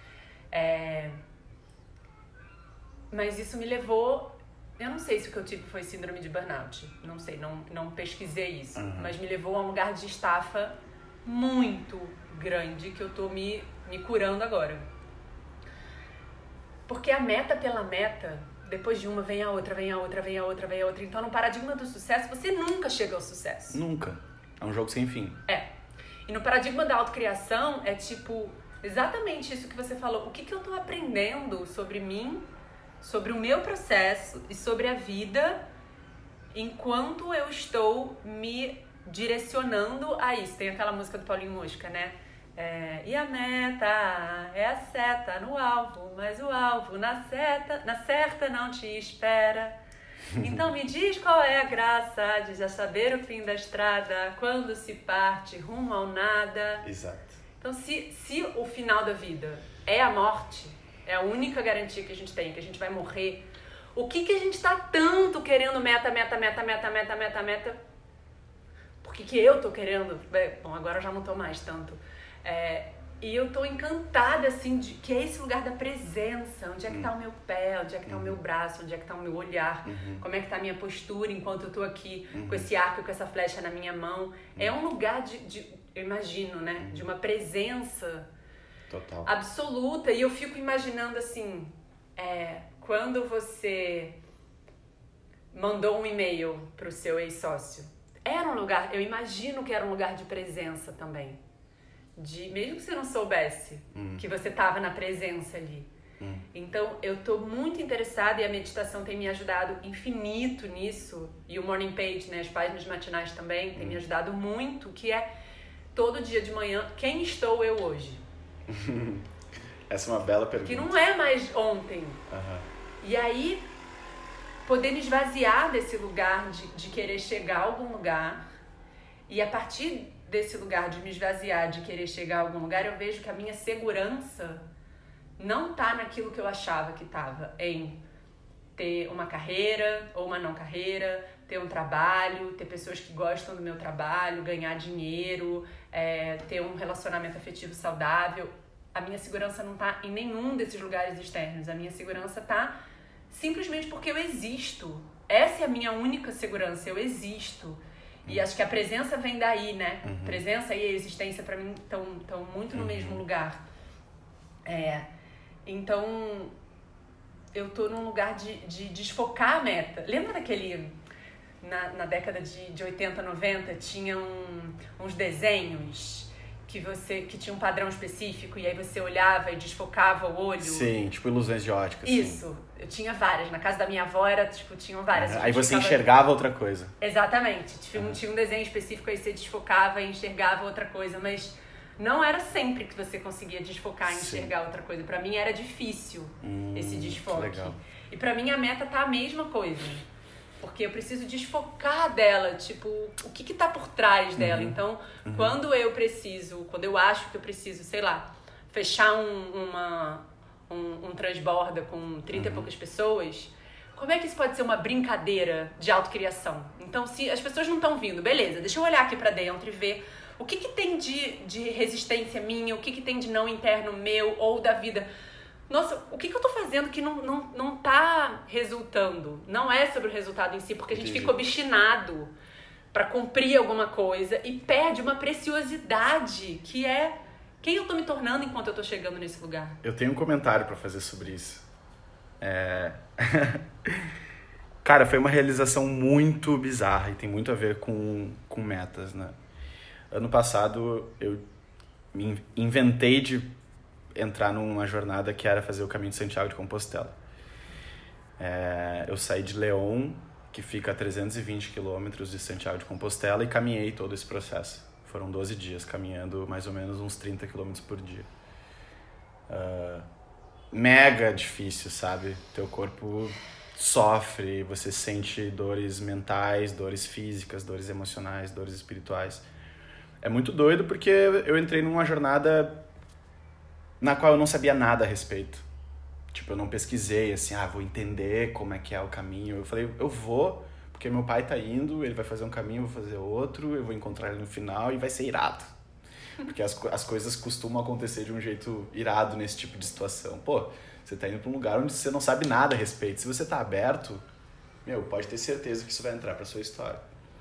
Mas isso me levou... Eu não sei se o que eu tive foi síndrome de burnout. Não sei, não pesquisei isso. Mas me levou a um lugar de estafa muito grande que eu tô me curando agora. Porque a meta pela meta, depois de uma vem a outra, vem a outra, vem a outra, vem a outra. Então, no paradigma do sucesso, você nunca chega ao sucesso. Nunca. É um jogo sem fim. E no paradigma da autocriação, é tipo, exatamente isso que você falou. O que eu tô aprendendo sobre mim, sobre o meu processo e sobre a vida, enquanto eu estou me direcionando a isso. Tem aquela música do Paulinho Mosca, né? E a meta é a seta no alvo, mas o alvo na certa não te espera. Então me diz qual é a graça de já saber o fim da estrada quando se parte rumo ao nada. Exato. Então se o final da vida é a morte, é a única garantia que a gente tem, que a gente vai morrer, o que a gente tá tanto querendo meta? Por que eu tô querendo? Bom, agora eu já não tô mais tanto. E eu tô encantada, assim, de que é esse lugar da presença. Onde é que tá o meu pé? Onde é que tá o meu braço? Onde é que tá o meu olhar? Como é que tá a minha postura enquanto eu tô aqui com esse arco, com essa flecha na minha mão? É um lugar eu imagino, né? De uma presença Total. absoluta. E eu fico imaginando, assim, quando você mandou um e-mail pro seu ex-sócio, era um lugar, eu imagino que era um lugar de presença também. Mesmo que você não soubesse que você estava na presença ali. Então, eu tô muito interessada e a meditação tem me ajudado infinito nisso. E o Morning Page, né, as páginas matinais também, tem me ajudado muito, que é todo dia de manhã, quem estou eu hoje? Essa é uma bela pergunta. Que não é mais ontem. E aí, poder me esvaziar desse lugar de querer chegar a algum lugar. E a partir desse lugar de me esvaziar, de querer chegar a algum lugar, eu vejo que a minha segurança não tá naquilo que eu achava que tava, em ter uma carreira ou uma não carreira, ter um trabalho, ter pessoas que gostam do meu trabalho, ganhar dinheiro, ter um relacionamento afetivo saudável. A minha segurança não tá em nenhum desses lugares externos. A minha segurança tá simplesmente porque eu existo. Essa é a minha única segurança, eu existo. E acho que a presença vem daí, né? Presença e a existência, pra mim, estão muito no mesmo lugar. Então, eu tô num lugar de desfocar a meta. Lembra daquele... Na década de 80, 90, tinha uns desenhos que tinha um padrão específico e aí você olhava e desfocava o olho. Sim, tipo ilusões de ótica. Isso. Assim. Eu tinha várias. Na casa da minha avó tinham várias. Aí você enxergava outra coisa. Exatamente. Tinha um desenho específico, aí você desfocava e enxergava outra coisa, mas não era sempre que você conseguia desfocar e enxergar outra coisa. Pra mim era difícil esse desfoque. Legal. E pra mim a meta tá a mesma coisa. Porque eu preciso desfocar dela, tipo, o que tá por trás dela. Então, quando eu acho que eu preciso, sei lá, fechar um transborda com 30 e poucas pessoas, como é que isso pode ser uma brincadeira de autocriação? Então, se as pessoas não estão vindo, beleza, deixa eu olhar aqui pra dentro e ver o que tem de resistência minha, o que tem de não interno meu ou da vida. Nossa, o que eu tô fazendo que não tá resultando? Não é sobre o resultado em si, porque a gente fica obstinado pra cumprir alguma coisa e perde uma preciosidade que é quem eu tô me tornando enquanto eu tô chegando nesse lugar. Eu tenho um comentário pra fazer sobre isso. Cara, foi uma realização muito bizarra e tem muito a ver com metas, né? Ano passado eu me inventei de entrar numa jornada que era fazer o caminho de Santiago de Compostela. Eu saí de León, que fica a 320 quilômetros de Santiago de Compostela, e caminhei todo esse processo. Foram 12 dias caminhando mais ou menos uns 30 quilômetros por dia. Mega difícil, sabe? Teu corpo sofre, você sente dores mentais, dores físicas, dores emocionais, dores espirituais. É muito doido porque eu entrei numa jornada na qual eu não sabia nada a respeito. Tipo, eu não pesquisei, assim, vou entender como é que é o caminho. Eu falei, eu vou, porque meu pai tá indo, ele vai fazer um caminho, eu vou fazer outro, eu vou encontrar ele no final e vai ser irado. Porque as coisas costumam acontecer de um jeito irado nesse tipo de situação. Pô, você tá indo pra um lugar onde você não sabe nada a respeito. Se você tá aberto, pode ter certeza que isso vai entrar pra sua história.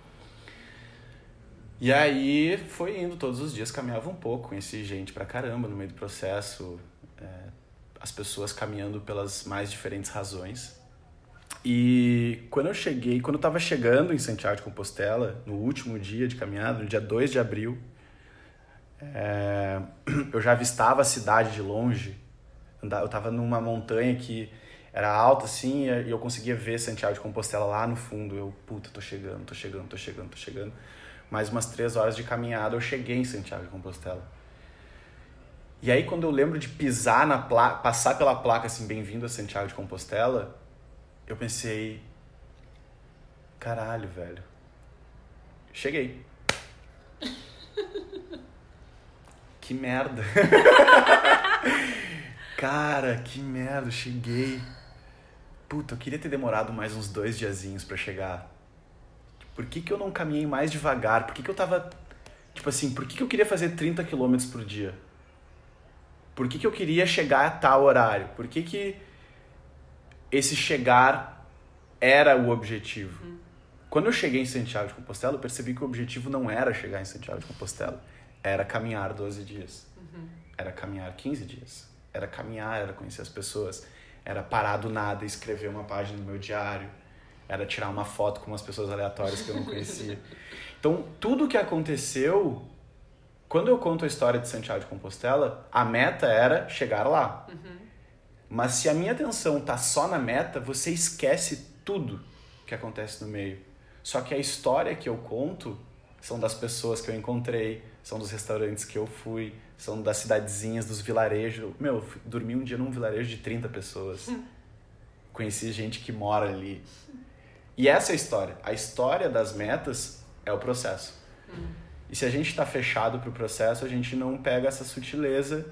E aí, foi indo todos os dias, caminhava um pouco, conheci gente pra caramba no meio do processo, as pessoas caminhando pelas mais diferentes razões. E quando eu tava chegando em Santiago de Compostela, no último dia de caminhada, no dia 2 de abril, eu já avistava a cidade de longe. Eu tava numa montanha que era alta assim, e eu conseguia ver Santiago de Compostela lá no fundo. Eu, tô chegando. Mais umas 3 horas de caminhada, eu cheguei em Santiago de Compostela. E aí, quando eu lembro de pisar na placa, passar pela placa assim, bem-vindo a Santiago de Compostela, eu pensei, caralho, velho, cheguei. Que merda. Cara, que merda, cheguei. Eu queria ter demorado mais uns 2 diazinhos pra chegar. Por que eu não caminhei mais devagar? Por que eu tava... Tipo assim, por que eu queria fazer 30 km por dia? Por que eu queria chegar a tal horário? Por que esse chegar era o objetivo? Quando eu cheguei em Santiago de Compostela, eu percebi que o objetivo não era chegar em Santiago de Compostela. Era caminhar 12 dias. Era caminhar 15 dias. Era caminhar, era conhecer as pessoas. Era parar do nada e escrever uma página no meu diário. Era tirar uma foto com umas pessoas aleatórias que eu não conhecia. Então, tudo que aconteceu... Quando eu conto a história de Santiago de Compostela, a meta era chegar lá. Mas se a minha atenção tá só na meta, você esquece tudo que acontece no meio. Só que a história que eu conto são das pessoas que eu encontrei, são dos restaurantes que eu fui, são das cidadezinhas, dos vilarejos. Meu, dormi um dia num vilarejo de 30 pessoas. Conheci gente que mora ali. E essa é a história. A história das metas é o processo. E se a gente está fechado para o processo, a gente não pega essa sutileza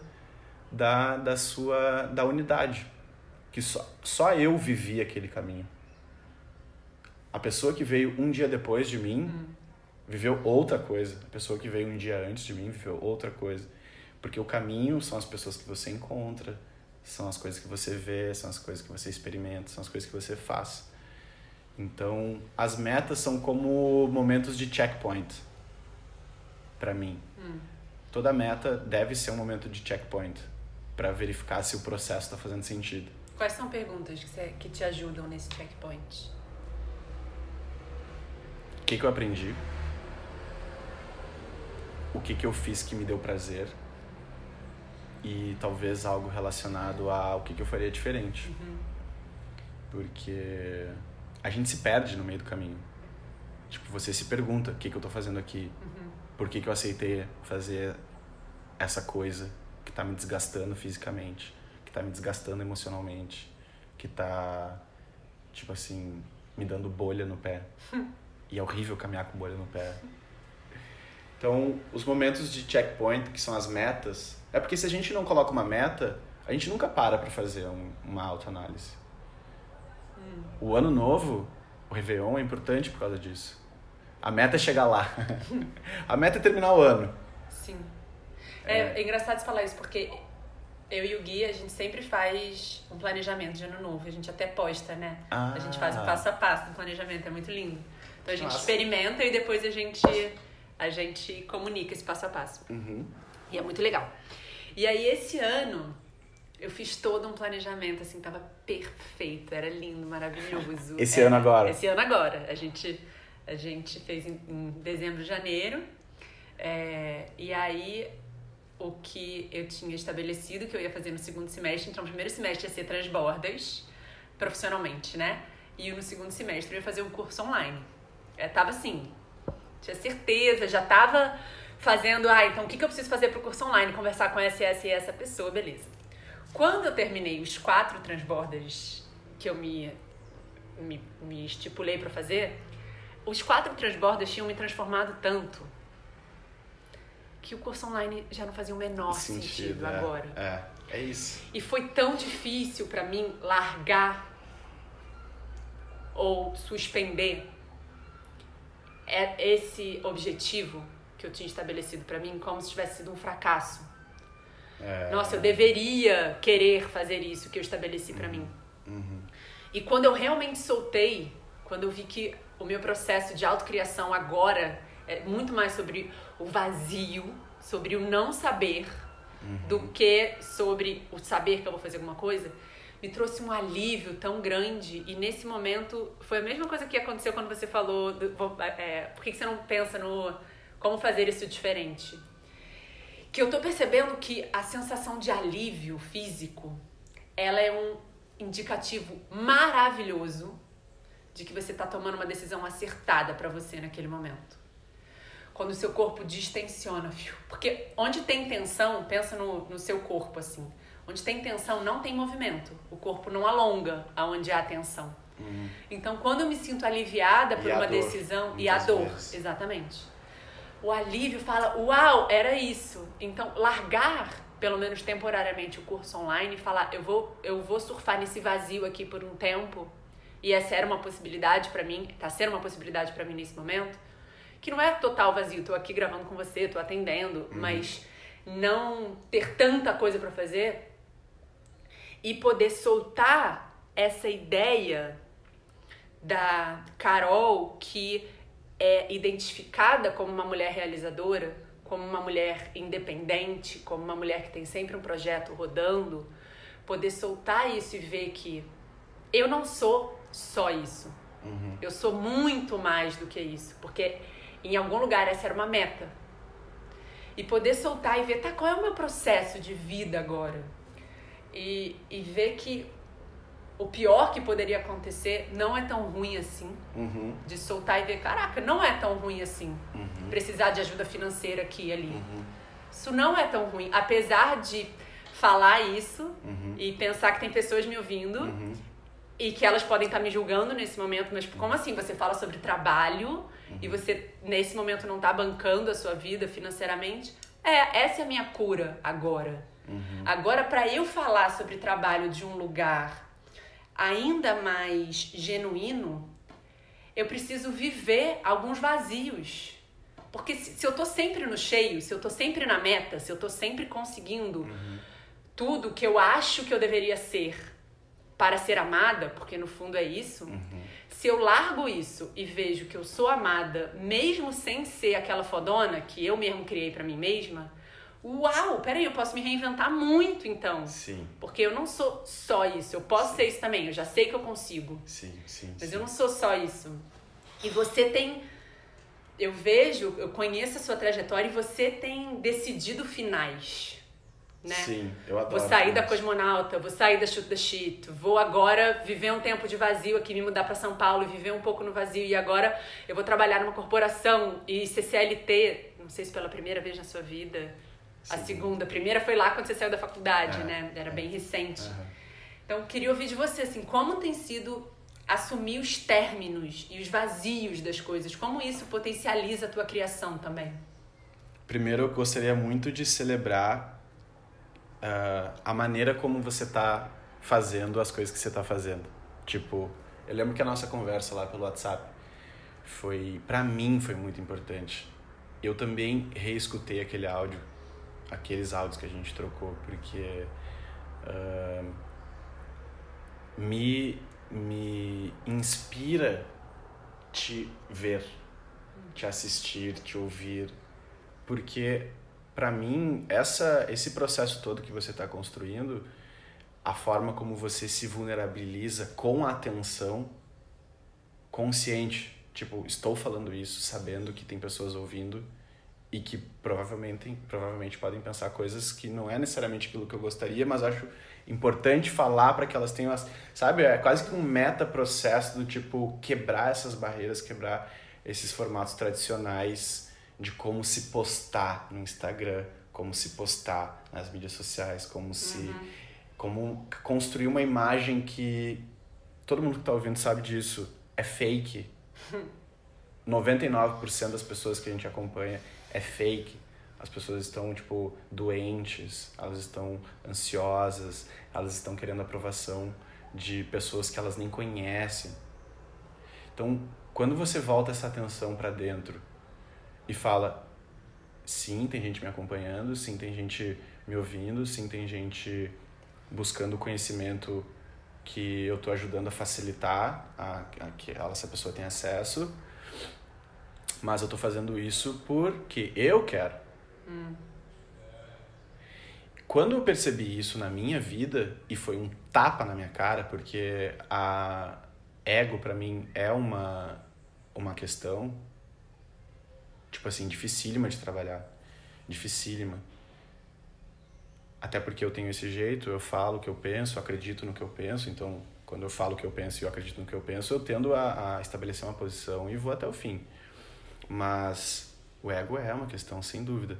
da unidade. Que só eu vivi aquele caminho. A pessoa que veio um dia depois de mim viveu outra coisa. A pessoa que veio um dia antes de mim viveu outra coisa. Porque o caminho são as pessoas que você encontra, são as coisas que você vê, são as coisas que você experimenta, são as coisas que você faz. Então, as metas são como momentos de checkpoint. Para mim. Toda meta deve ser um momento de checkpoint para verificar se o processo está fazendo sentido. Quais são perguntas que te ajudam nesse checkpoint? O que eu aprendi? O que eu fiz que me deu prazer? E talvez algo relacionado ao que eu faria diferente. Porque a gente se perde no meio do caminho. Tipo, você se pergunta, o que eu tô fazendo aqui? Por que eu aceitei fazer essa coisa que tá me desgastando fisicamente, que tá me desgastando emocionalmente, que tá, tipo assim, me dando bolha no pé. E é horrível caminhar com bolha no pé. Então, os momentos de checkpoint, que são as metas, é porque se a gente não coloca uma meta, a gente nunca para fazer uma autoanálise. O ano novo, o Réveillon, é importante por causa disso. A meta é chegar lá. A meta é terminar o ano. Sim. É engraçado você falar isso, porque eu e o Gui, a gente sempre faz um planejamento de ano novo. A gente até posta, né? A gente faz o passo a passo do planejamento, é muito lindo. Então a gente experimenta e depois a gente comunica esse passo a passo. E é muito legal. E aí esse ano eu fiz todo um planejamento, assim, tava perfeito. Era lindo, maravilhoso. Esse ano agora? Esse ano agora. A gente fez em dezembro, janeiro. E aí, o que eu tinha estabelecido que eu ia fazer no segundo semestre. Então, o primeiro semestre ia ser transbordas, profissionalmente, né? E no segundo semestre eu ia fazer um curso online. Tava assim, tinha certeza, já tava fazendo... então o que eu preciso fazer pro curso online? Conversar com essa e essa pessoa, beleza. Quando eu terminei os 4 transbordas que eu me estipulei pra fazer... Os 4 transbordas tinham me transformado tanto que o curso online já não fazia o menor sentido agora. É isso. E foi tão difícil pra mim largar ou suspender esse objetivo que eu tinha estabelecido pra mim como se tivesse sido um fracasso. Nossa, eu deveria querer fazer isso que eu estabeleci pra mim. E quando eu realmente soltei, quando eu vi que o meu processo de autocriação agora é muito mais sobre o vazio, sobre o não saber, do que sobre o saber que eu vou fazer alguma coisa, me trouxe um alívio tão grande. E nesse momento, foi a mesma coisa que aconteceu quando você falou, por que você não pensa no como fazer isso diferente? Que eu tô percebendo que a sensação de alívio físico, ela é um indicativo maravilhoso de que você tá tomando uma decisão acertada pra você naquele momento. Quando o seu corpo distensiona. Porque onde tem tensão, pensa no seu corpo, assim. Onde tem tensão, não tem movimento. O corpo não alonga aonde há tensão. Então, quando eu me sinto aliviada por uma decisão... E a dor, exatamente. O alívio fala, uau, era isso. Então, largar, pelo menos temporariamente, o curso online e falar, eu vou surfar nesse vazio aqui por um tempo... E essa era uma possibilidade pra mim, tá sendo uma possibilidade pra mim nesse momento, que não é total vazio, tô aqui gravando com você, tô atendendo, mas não ter tanta coisa para fazer e poder soltar essa ideia da Carol que é identificada como uma mulher realizadora, como uma mulher independente, como uma mulher que tem sempre um projeto rodando, poder soltar isso e ver que eu não sou só isso. Eu sou muito mais do que isso, porque em algum lugar essa era uma meta. E poder soltar e ver, tá, qual é o meu processo de vida agora? E ver que o pior que poderia acontecer não é tão ruim assim. De soltar e ver, caraca, não é tão ruim assim. Precisar de ajuda financeira aqui e ali. Isso não é tão ruim. Apesar de falar isso e pensar que tem pessoas me ouvindo e que elas podem estar me julgando nesse momento, mas como assim você fala sobre trabalho e você nesse momento não está bancando a sua vida financeiramente? Essa é a minha cura agora. Agora, para eu falar sobre trabalho de um lugar ainda mais genuíno, eu preciso viver alguns vazios. Porque se eu tô sempre no cheio, se eu tô sempre na meta, se eu tô sempre conseguindo tudo que eu acho que eu deveria ser para ser amada, porque no fundo é isso, se eu largo isso e vejo que eu sou amada, mesmo sem ser aquela fodona que eu mesmo criei pra mim mesma, uau, peraí, eu posso me reinventar muito então. Sim. Porque eu não sou só isso, eu posso ser isso também, eu já sei que eu consigo. Mas eu não sou só isso. E você tem... Eu conheço a sua trajetória e você tem decidido finais, né? Sim, eu adoro. Vou sair da Cosmonauta, vou sair da Shoot the Shit, vou agora viver um tempo de vazio aqui, me mudar pra São Paulo e viver um pouco no vazio. E agora eu vou trabalhar numa corporação e ser CLT, não sei se pela primeira vez na sua vida, a segunda. A primeira foi lá quando você saiu da faculdade, né? Era bem recente. Então, eu queria ouvir de você, assim, como tem sido assumir os términos e os vazios das coisas? Como isso potencializa a tua criação também? Primeiro, eu gostaria muito de celebrar a maneira como você tá fazendo as coisas que você tá fazendo. Tipo, eu lembro que a nossa conversa lá pelo WhatsApp pra mim foi muito importante. Eu também reescutei aqueles áudios que a gente trocou, porque me inspira te ver, te assistir, te ouvir, porque pra mim esse processo todo que você está construindo, a forma como você se vulnerabiliza com a atenção consciente, tipo, estou falando isso sabendo que tem pessoas ouvindo e que provavelmente podem pensar coisas que não é necessariamente aquilo que eu gostaria, mas acho importante falar para que elas tenham, sabe, é quase que um meta-processo do tipo quebrar essas barreiras, quebrar esses formatos tradicionais de como se postar no Instagram, como se postar nas mídias sociais, como construir uma imagem que todo mundo que tá ouvindo sabe disso, é fake. 99% das pessoas que a gente acompanha é fake. As pessoas estão, tipo, doentes, elas estão ansiosas, elas estão querendo aprovação de pessoas que elas nem conhecem. Então, quando você volta essa atenção pra dentro e fala, sim, tem gente me acompanhando, sim, tem gente me ouvindo, sim, tem gente buscando o conhecimento que eu tô ajudando a facilitar a que essa pessoa tenha acesso, mas eu tô fazendo isso porque eu quero. Quando eu percebi isso na minha vida, e foi um tapa na minha cara, porque a ego pra mim é uma questão, tipo assim, dificílima de trabalhar, dificílima. Até porque eu tenho esse jeito, eu falo o que eu penso, acredito no que eu penso, então quando eu falo o que eu penso e eu acredito no que eu penso, eu tendo a estabelecer uma posição e vou até o fim. Mas o ego é uma questão, sem dúvida.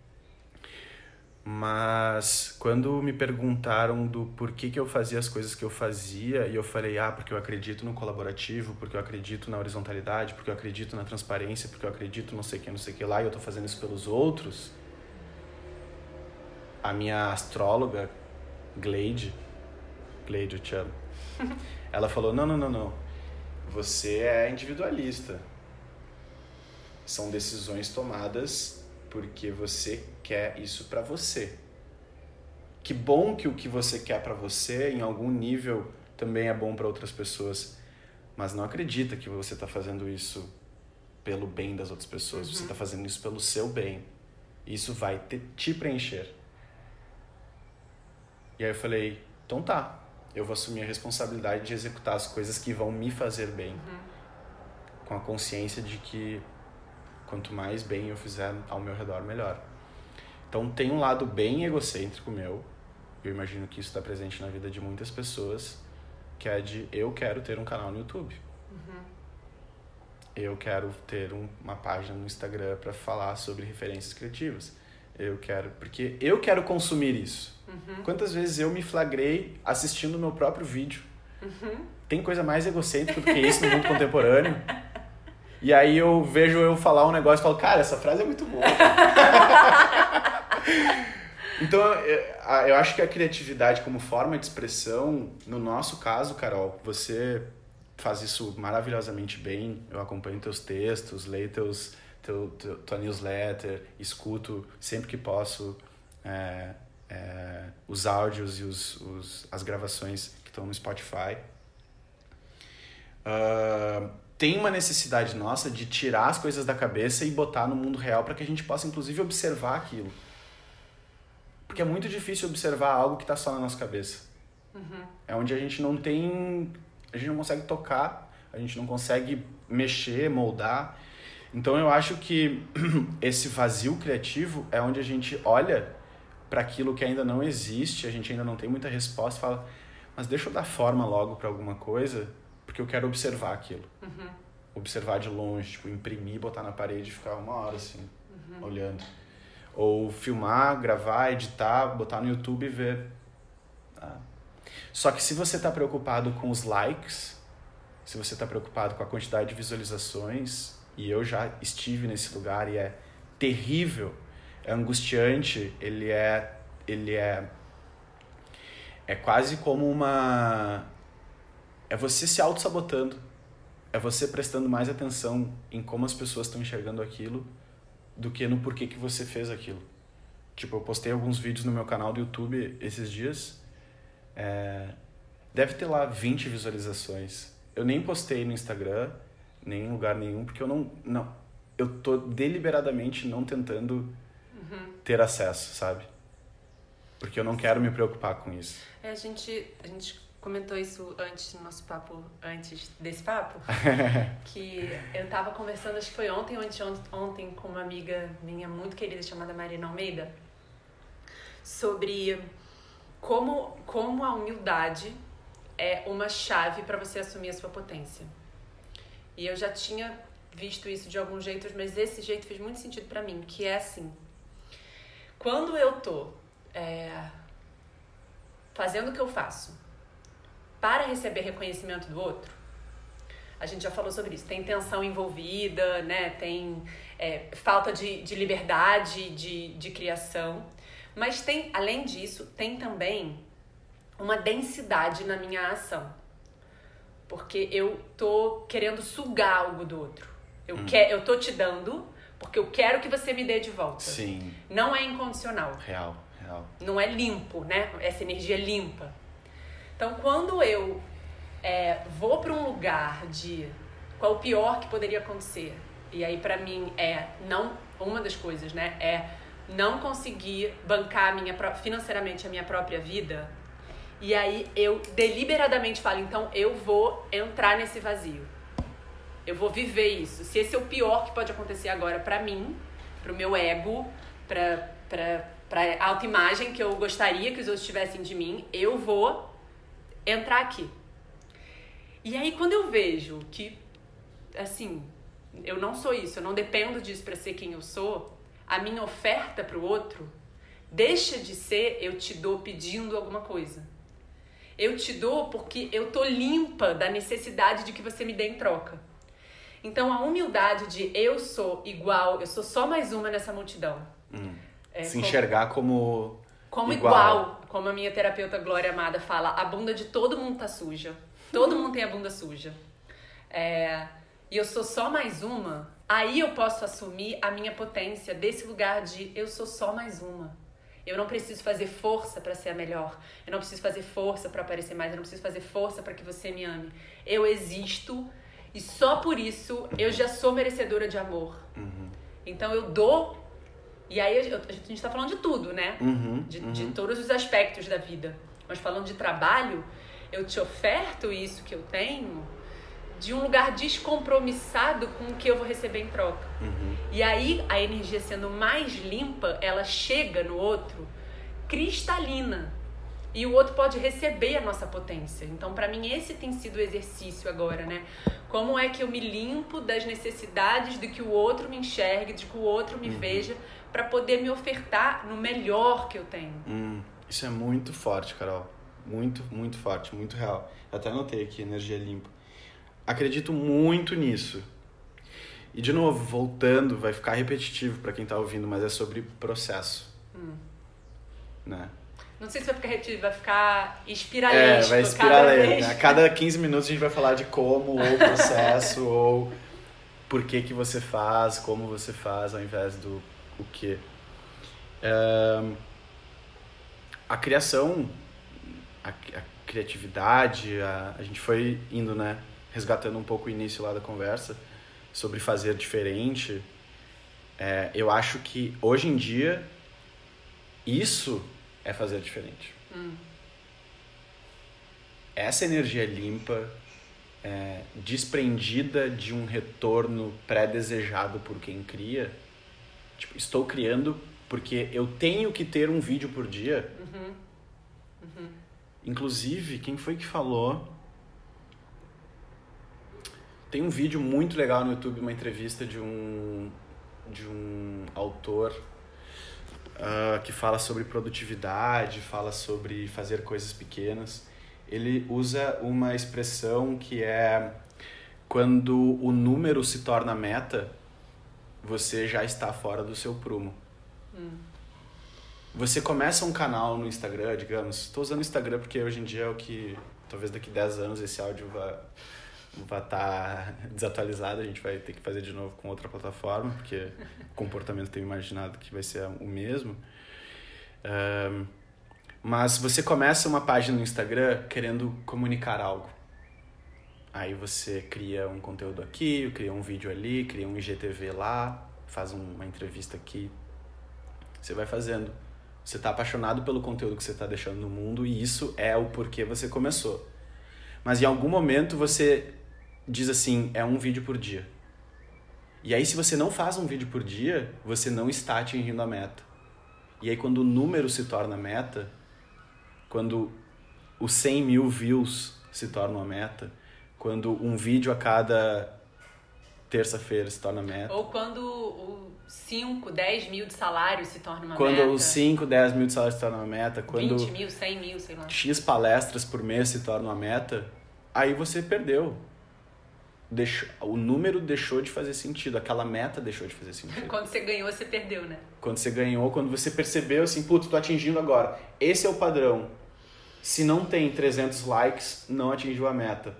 Mas quando me perguntaram do porquê que eu fazia as coisas que eu fazia, e eu falei, porque eu acredito no colaborativo, porque eu acredito na horizontalidade, porque eu acredito na transparência, porque eu acredito não sei o que lá, e eu tô fazendo isso pelos outros, a minha astróloga, Gleide, eu te amo, ela falou, não, você é individualista. São decisões tomadas porque você quer isso pra você. Que bom que o que você quer pra você, em algum nível, também é bom pra outras pessoas. Mas não acredita que você tá fazendo isso pelo bem das outras pessoas. Você tá fazendo isso pelo seu bem. Isso vai te preencher. E aí eu falei, então tá. Eu vou assumir a responsabilidade de executar as coisas que vão me fazer bem. Com a consciência de que quanto mais bem eu fizer ao meu redor, melhor. Então tem um lado bem egocêntrico meu. Eu imagino que isso está presente na vida de muitas pessoas, que é de eu quero ter um canal no YouTube. Eu quero ter uma página no Instagram para falar sobre referências criativas. Porque eu quero consumir isso. Quantas vezes eu me flagrei assistindo o meu próprio vídeo? Tem coisa mais egocêntrica do que isso no mundo contemporâneo? E aí eu vejo eu falar um negócio e falo, cara, essa frase é muito boa. Então, eu acho que a criatividade como forma de expressão, no nosso caso, Carol, você faz isso maravilhosamente bem. Eu acompanho teus textos, leio tua newsletter, escuto sempre que posso os áudios e as gravações que estão no Spotify. Tem uma necessidade nossa de tirar as coisas da cabeça e botar no mundo real para que a gente possa, inclusive, observar aquilo. Porque é muito difícil observar algo que está só na nossa cabeça. É onde a gente não consegue tocar, a gente não consegue mexer, moldar. Então eu acho que esse vazio criativo é onde a gente olha para aquilo que ainda não existe, a gente ainda não tem muita resposta, fala, mas deixa eu dar forma logo para alguma coisa, porque eu quero observar aquilo. Observar de longe, tipo, imprimir, botar na parede e ficar uma hora assim, olhando. Ou filmar, gravar, editar, botar no YouTube e ver. Só que se você está preocupado com os likes, se você está preocupado com a quantidade de visualizações, e eu já estive nesse lugar e é terrível, é angustiante, ele é quase como é você se auto-sabotando, é você prestando mais atenção em como as pessoas estão enxergando aquilo do que no porquê que você fez aquilo. Tipo, eu postei alguns vídeos no meu canal do YouTube esses dias, deve ter lá 20 visualizações. Eu nem postei no Instagram, nem em lugar nenhum, porque eu tô deliberadamente não tentando ter acesso, sabe? Porque eu não quero me preocupar com isso. A gente comentou isso antes no nosso papo, antes desse papo, que eu tava conversando, acho que foi ontem ou anteontem, com uma amiga minha muito querida chamada Marina Almeida, sobre como a humildade é uma chave para você assumir a sua potência. E eu já tinha visto isso de alguns jeitos, mas esse jeito fez muito sentido para mim, que é assim, quando eu tô fazendo o que eu faço para receber reconhecimento do outro, a gente já falou sobre isso, tem tensão envolvida, né? Tem falta de liberdade, de criação, mas tem, além disso, tem também uma densidade na minha ação, porque eu tô querendo sugar algo do outro, eu tô te dando porque eu quero que você me dê de volta. Sim. Não é incondicional. Real. Não é limpo, né? Essa energia é limpa. Então, quando eu vou para um lugar de qual o pior que poderia acontecer, e aí pra mim uma das coisas, né, é não conseguir bancar financeiramente a minha própria vida, e aí eu deliberadamente falo, então eu vou entrar nesse vazio. Eu vou viver isso. Se esse é o pior que pode acontecer agora pra mim, pro meu ego, pra autoimagem que eu gostaria que os outros tivessem de mim, eu vou entrar aqui. E aí quando eu vejo que, assim, eu não sou isso, eu não dependo disso pra ser quem eu sou, a minha oferta pro outro deixa de ser eu te dou pedindo alguma coisa. Eu te dou porque eu tô limpa da necessidade de que você me dê em troca. Então a humildade de eu sou igual, eu sou só mais uma nessa multidão. Se enxergar como igual. Como a minha terapeuta Glória Amada fala, a bunda de todo mundo tá suja. Todo mundo tem a bunda suja. E eu sou só mais uma Aí eu posso assumir a minha potência desse lugar de eu sou só mais uma. Eu não preciso fazer força para ser a melhor. Eu não preciso fazer força para aparecer mais. Eu não preciso fazer força para que você me ame. Eu existo e só por isso eu já sou merecedora de amor. Então eu dou. E aí a gente tá falando de tudo, né? De todos os aspectos da vida. Mas falando de trabalho, eu te oferto isso que eu tenho de um lugar descompromissado com o que eu vou receber em troca. E aí, a energia sendo mais limpa, ela chega no outro cristalina. E o outro pode receber a nossa potência. Então, pra mim, esse tem sido o exercício agora, né? Como é que eu me limpo das necessidades de que o outro me enxergue, de que o outro me veja, pra poder me ofertar no melhor que eu tenho. Isso é muito forte, Carol. Muito, muito forte, muito real. Eu até anotei aqui, energia limpa. Acredito muito nisso. E, de novo, voltando, vai ficar repetitivo para quem tá ouvindo, mas é sobre processo. Né? Não sei se vai ficar repetitivo, vai ficar espiralesco. Vai espiralesco. Né? A cada 15 minutos a gente vai falar de como, ou processo, ou por que você faz, como você faz, ao invés do o quê. A criação, a criatividade, a gente foi indo, né? Resgatando um pouco o início lá da conversa sobre fazer diferente. Eu acho que hoje em dia isso é fazer diferente. Essa energia limpa, desprendida de um retorno pré-desejado por quem cria. Tipo, estou criando porque eu tenho que ter um vídeo por dia. Inclusive, quem foi que falou? Tem um vídeo muito legal no YouTube, uma entrevista de um autor que fala sobre produtividade, fala sobre fazer coisas pequenas. Ele usa uma expressão que é quando o número se torna meta, você já está fora do seu prumo. Você começa um canal no Instagram, digamos. Estou usando o Instagram porque hoje em dia é o que, talvez daqui 10 anos esse áudio vai estar desatualizado, a gente vai ter que fazer de novo com outra plataforma, porque o comportamento tem imaginado que vai ser o mesmo. Mas você começa uma página no Instagram querendo comunicar algo. Aí você cria um conteúdo aqui, cria um vídeo ali, cria um IGTV lá, faz uma entrevista aqui. Você vai fazendo. Você está apaixonado pelo conteúdo que você está deixando no mundo e isso é o porquê você começou. Mas em algum momento você diz assim, é um vídeo por dia. E aí se você não faz um vídeo por dia, você não está atingindo a meta. E aí quando o número se torna meta, quando os 100 mil views se tornam a meta, quando um vídeo a cada terça-feira se torna meta. Ou quando o 5, 10 mil de salário se torna uma quando meta. Quando os 5, 10 mil de salário se torna uma meta. Quando 20 mil, 100 mil, sei lá. X palestras por mês se torna uma meta, aí você perdeu. O número deixou de fazer sentido, aquela meta deixou de fazer sentido. Quando você ganhou, você perdeu, né? Quando você ganhou, quando você percebeu assim, putz, tô atingindo agora. Esse é o padrão. Se não tem 300 likes, não atingiu a meta.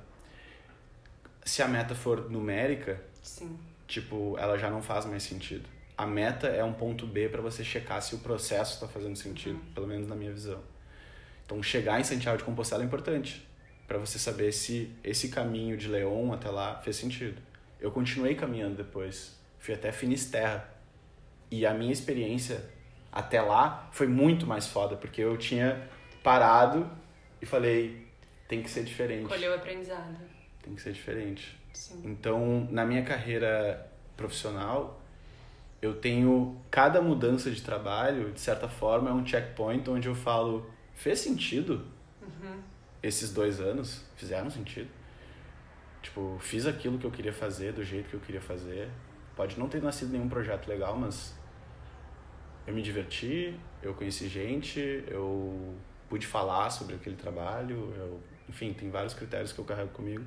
Se a meta for numérica, sim, tipo, ela já não faz mais sentido. A meta é um ponto B para você checar se o processo está fazendo sentido, pelo menos na minha visão. Então, chegar em Santiago de Compostela é importante, para você saber se esse caminho de León até lá fez sentido. Eu continuei caminhando depois, fui até Finisterra. E a minha experiência até lá foi muito mais foda, porque eu tinha parado e falei, tem que ser diferente. Colheu o aprendizado. Tem que ser diferente. Sim. Então, na minha carreira profissional, eu tenho cada mudança de trabalho, de certa forma, é um checkpoint onde eu falo, fez sentido? Esses 2 anos fizeram sentido? Tipo, fiz aquilo que eu queria fazer, do jeito que eu queria fazer. Pode não ter nascido nenhum projeto legal, mas eu me diverti, eu conheci gente, eu pude falar sobre aquele trabalho, enfim, tem vários critérios que eu carrego comigo.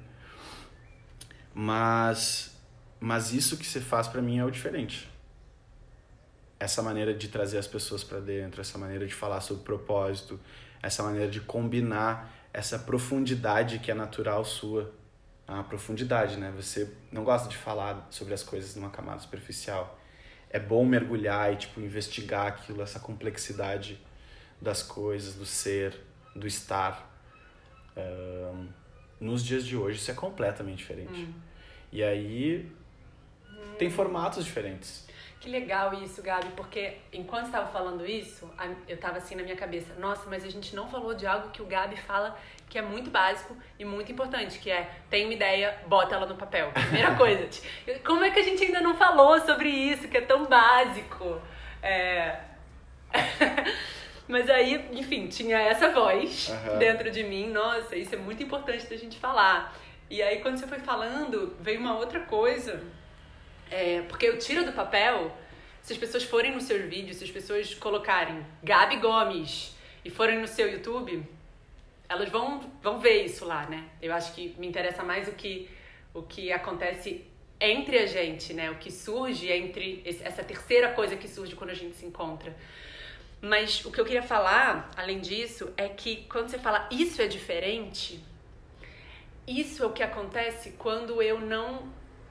Mas isso que você faz pra mim é o diferente. Essa maneira de trazer as pessoas pra dentro, essa maneira de falar sobre propósito, essa maneira de combinar essa profundidade que é natural sua a profundidade, né? Você não gosta de falar sobre as coisas numa camada superficial. É bom mergulhar e, tipo, investigar aquilo, essa complexidade das coisas, do ser, do estar. Nos dias de hoje, isso é completamente diferente. E aí, tem formatos diferentes. Que legal isso, Gabi, porque enquanto você estava falando isso, eu estava assim na minha cabeça, nossa, mas a gente não falou de algo que o Gabi fala que é muito básico e muito importante, que é, tem uma ideia, bota ela no papel. Primeira coisa. Como é que a gente ainda não falou sobre isso, que é tão básico? Mas aí, enfim, tinha essa voz dentro de mim, nossa, isso é muito importante da gente falar. E aí, quando você foi falando, veio uma outra coisa... porque eu tiro do papel, se as pessoas forem no seu vídeo, se as pessoas colocarem Gabi Gomes e forem no seu YouTube, elas vão ver isso lá, né? Eu acho que me interessa mais o que acontece entre a gente, né? O que surge entre essa terceira coisa que surge quando a gente se encontra. Mas o que eu queria falar, além disso, é que quando você fala isso é diferente, isso é o que acontece quando eu não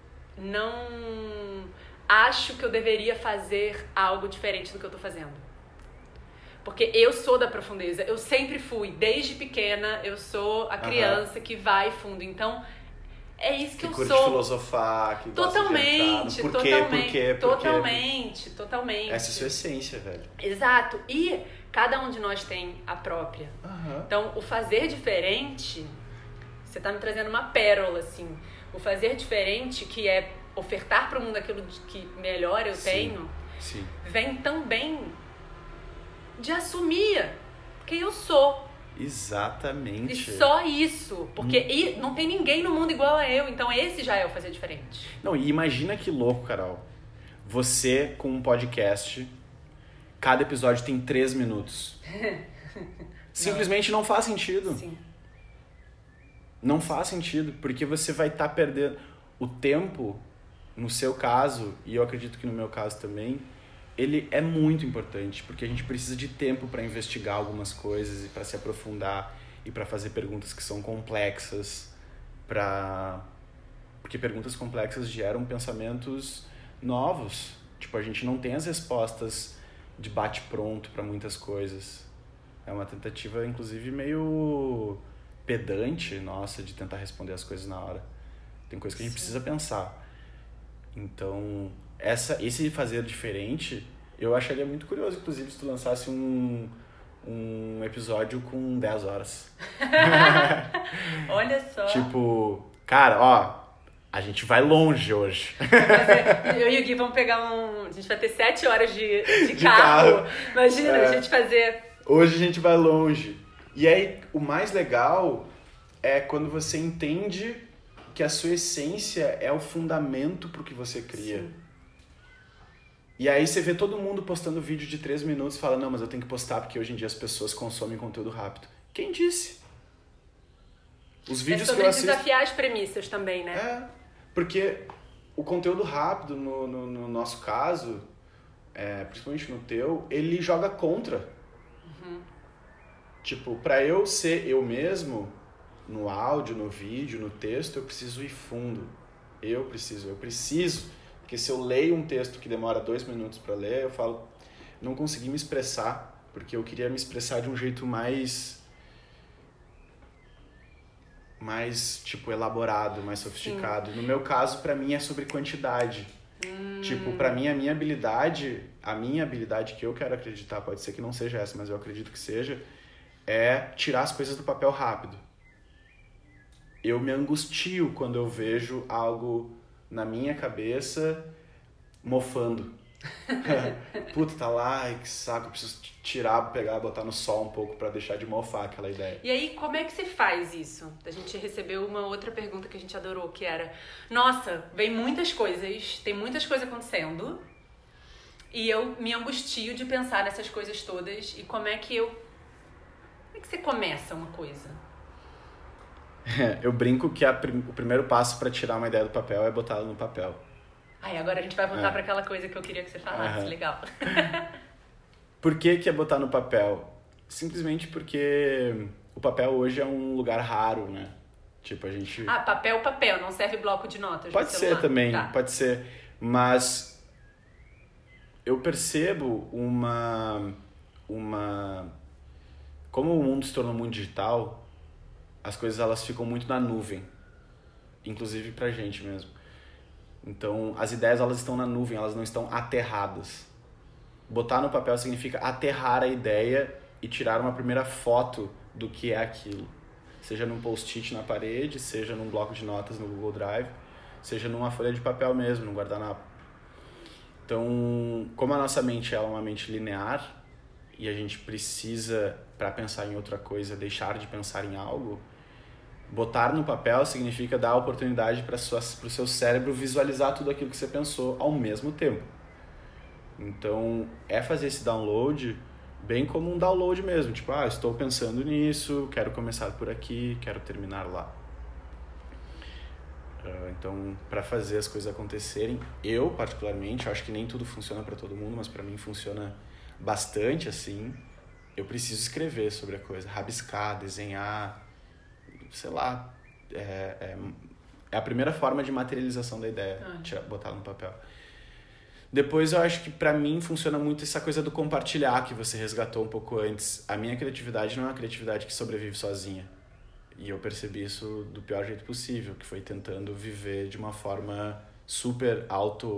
acho que eu deveria fazer algo diferente do que eu tô fazendo. Porque eu sou da profundeza, eu sempre fui, desde pequena, eu sou a criança que vai fundo. Então, é isso que eu curte sou. Filosofar, que gosta de entrar no Totalmente. Essa é a sua essência, velho. Exato. E cada um de nós tem a própria. Então, o fazer diferente, você tá me trazendo uma pérola, assim. O fazer diferente, que é ofertar para o mundo aquilo que melhor eu tenho, vem também de assumir quem eu sou. Exatamente. E só isso. Porque não tem ninguém no mundo igual a eu. Então esse já é o fazer diferente. Não, e imagina que louco, Carol. Você com um podcast, cada episódio tem 3 minutos. Simplesmente não faz sentido. Sim. Não faz sentido, porque você vai estar perdendo o tempo, no seu caso, e eu acredito que no meu caso também, ele é muito importante, porque a gente precisa de tempo para investigar algumas coisas e para se aprofundar e para fazer perguntas que são complexas, porque perguntas complexas geram pensamentos novos. Tipo, a gente não tem as respostas de bate-pronto para muitas coisas. É uma tentativa, inclusive, meio... pedante, nossa, de tentar responder as coisas na hora. Tem coisa que a gente precisa pensar. Então, esse fazer diferente, eu acharia muito curioso, inclusive, se tu lançasse um episódio com 10 horas. Olha só. Tipo, cara, ó, a gente vai longe hoje. Eu e o Gui vamos pegar a gente vai ter 7 horas de carro. Imagina, a gente fazer... Hoje a gente vai longe. E aí, o mais legal é quando você entende que a sua essência é o fundamento pro que você cria. Sim. E aí você vê todo mundo postando vídeo de 3 minutos e fala, não, mas eu tenho que postar porque hoje em dia as pessoas consomem conteúdo rápido. Quem disse? Os vídeos que eu assisto... desafiar as premissas também, né? Porque o conteúdo rápido, no nosso caso, principalmente no teu, ele joga contra. Tipo, pra eu ser eu mesmo, no áudio, no vídeo, no texto, eu preciso ir fundo. Eu preciso. Porque se eu leio um texto que demora 2 minutos pra ler, eu falo, não consegui me expressar, porque eu queria me expressar de um jeito mais tipo, elaborado, mais sofisticado. Sim. No meu caso, pra mim, é sobre quantidade. Tipo, pra mim, a minha habilidade que eu quero acreditar, pode ser que não seja essa, mas eu acredito que seja, é tirar as coisas do papel rápido. Eu me angustio quando eu vejo algo na minha cabeça mofando. Puta, tá lá, ai, que saco, eu preciso tirar, pegar, botar no sol um pouco pra deixar de mofar aquela ideia. E aí, como é que você faz isso? A gente recebeu uma outra pergunta que a gente adorou, que era, nossa, vem muitas coisas, tem muitas coisas acontecendo, e eu me angustio de pensar nessas coisas todas, e como é que você começa uma coisa? Eu brinco que o primeiro passo pra tirar uma ideia do papel é botar ela no papel. Ai, agora a gente vai voltar pra aquela coisa que eu queria que você falasse, legal. Por que é botar no papel? Simplesmente porque o papel hoje é um lugar raro, né? Tipo, a gente... papel, não serve bloco de notas. Pode ser também, pode ser. Mas eu percebo como o mundo se tornou muito digital, as coisas elas ficam muito na nuvem. Inclusive pra gente mesmo. Então, as ideias elas estão na nuvem, elas não estão aterradas. Botar no papel significa aterrar a ideia e tirar uma primeira foto do que é aquilo. Seja num post-it na parede, seja num bloco de notas no Google Drive, seja numa folha de papel mesmo, num guardanapo. Então, como a nossa mente é uma mente linear e a gente precisa, para pensar em outra coisa, deixar de pensar em algo, botar no papel significa dar a oportunidade para o seu cérebro visualizar tudo aquilo que você pensou ao mesmo tempo. Então, é fazer esse download bem como um download mesmo. Tipo, estou pensando nisso, quero começar por aqui, quero terminar lá. Então, para fazer as coisas acontecerem, eu particularmente, acho que nem tudo funciona para todo mundo, mas para mim funciona bastante assim. Eu preciso escrever sobre a coisa, rabiscar, desenhar, sei lá. É a primeira forma de materialização da ideia, botar no papel. Depois eu acho que pra mim funciona muito essa coisa do compartilhar que você resgatou um pouco antes. A minha criatividade não é uma criatividade que sobrevive sozinha. E eu percebi isso do pior jeito possível, que foi tentando viver de uma forma super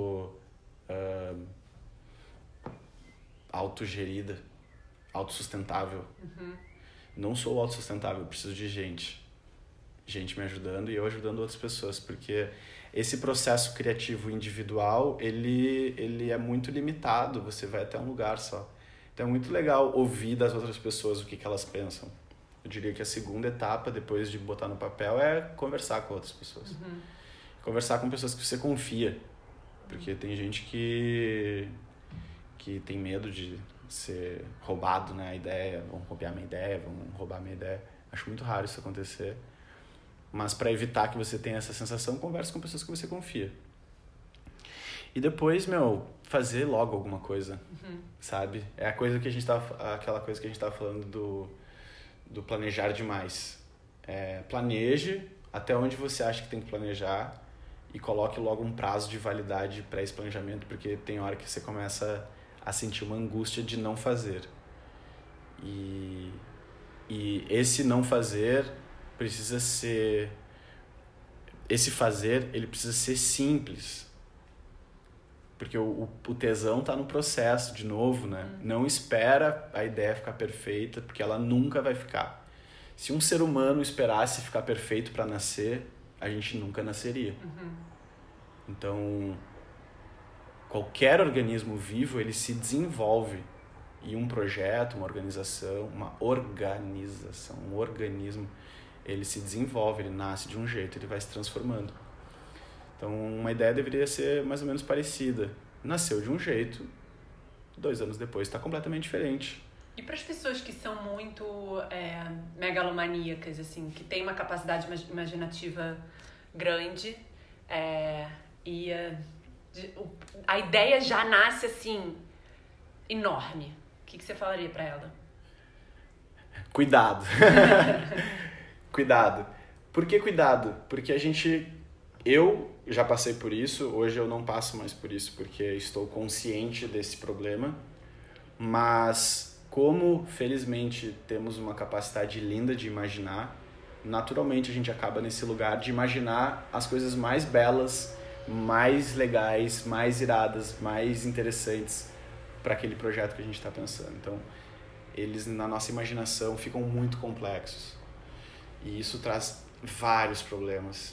autogerida, autossustentável. Não sou autossustentável, eu preciso de gente me ajudando e eu ajudando outras pessoas, porque esse processo criativo individual, ele é muito limitado, você vai até um lugar só. Então é muito legal ouvir das outras pessoas o que elas pensam. Eu diria que a segunda etapa, depois de botar no papel, é conversar com outras pessoas. Conversar com pessoas que você confia, porque tem gente que tem medo de ser roubado, né, a ideia, vão copiar minha ideia, vão roubar minha ideia. Acho muito raro isso acontecer. Mas para evitar que você tenha essa sensação, converse com pessoas que você confia. E depois, fazer logo alguma coisa, sabe? É aquela coisa que a gente tava falando do planejar demais. Planeje até onde você acha que tem que planejar e coloque logo um prazo de validade para esse planejamento, porque tem hora que você começa a sentir uma angústia de não fazer. E esse não fazer precisa ser... Esse fazer, ele precisa ser simples. Porque o tesão tá no processo, de novo, né? Não espera a ideia ficar perfeita, porque ela nunca vai ficar. Se um ser humano esperasse ficar perfeito para nascer, a gente nunca nasceria. Então, qualquer organismo vivo, ele se desenvolve. E um projeto, uma organização, um organismo, ele se desenvolve, ele nasce de um jeito, ele vai se transformando. Então, uma ideia deveria ser mais ou menos parecida. Nasceu de um jeito, 2 anos depois está completamente diferente. E para as pessoas que são muito megalomaníacas, assim, que têm uma capacidade imaginativa grande, e a ideia já nasce, assim, enorme. O que você falaria para ela? Cuidado. Cuidado. Por que cuidado? Porque eu já passei por isso, hoje eu não passo mais por isso porque estou consciente desse problema, mas como felizmente temos uma capacidade linda de imaginar, naturalmente a gente acaba nesse lugar de imaginar as coisas mais belas, mais legais, mais iradas, mais interessantes para aquele projeto que a gente está pensando. Então, eles na nossa imaginação ficam muito complexos. E isso traz vários problemas.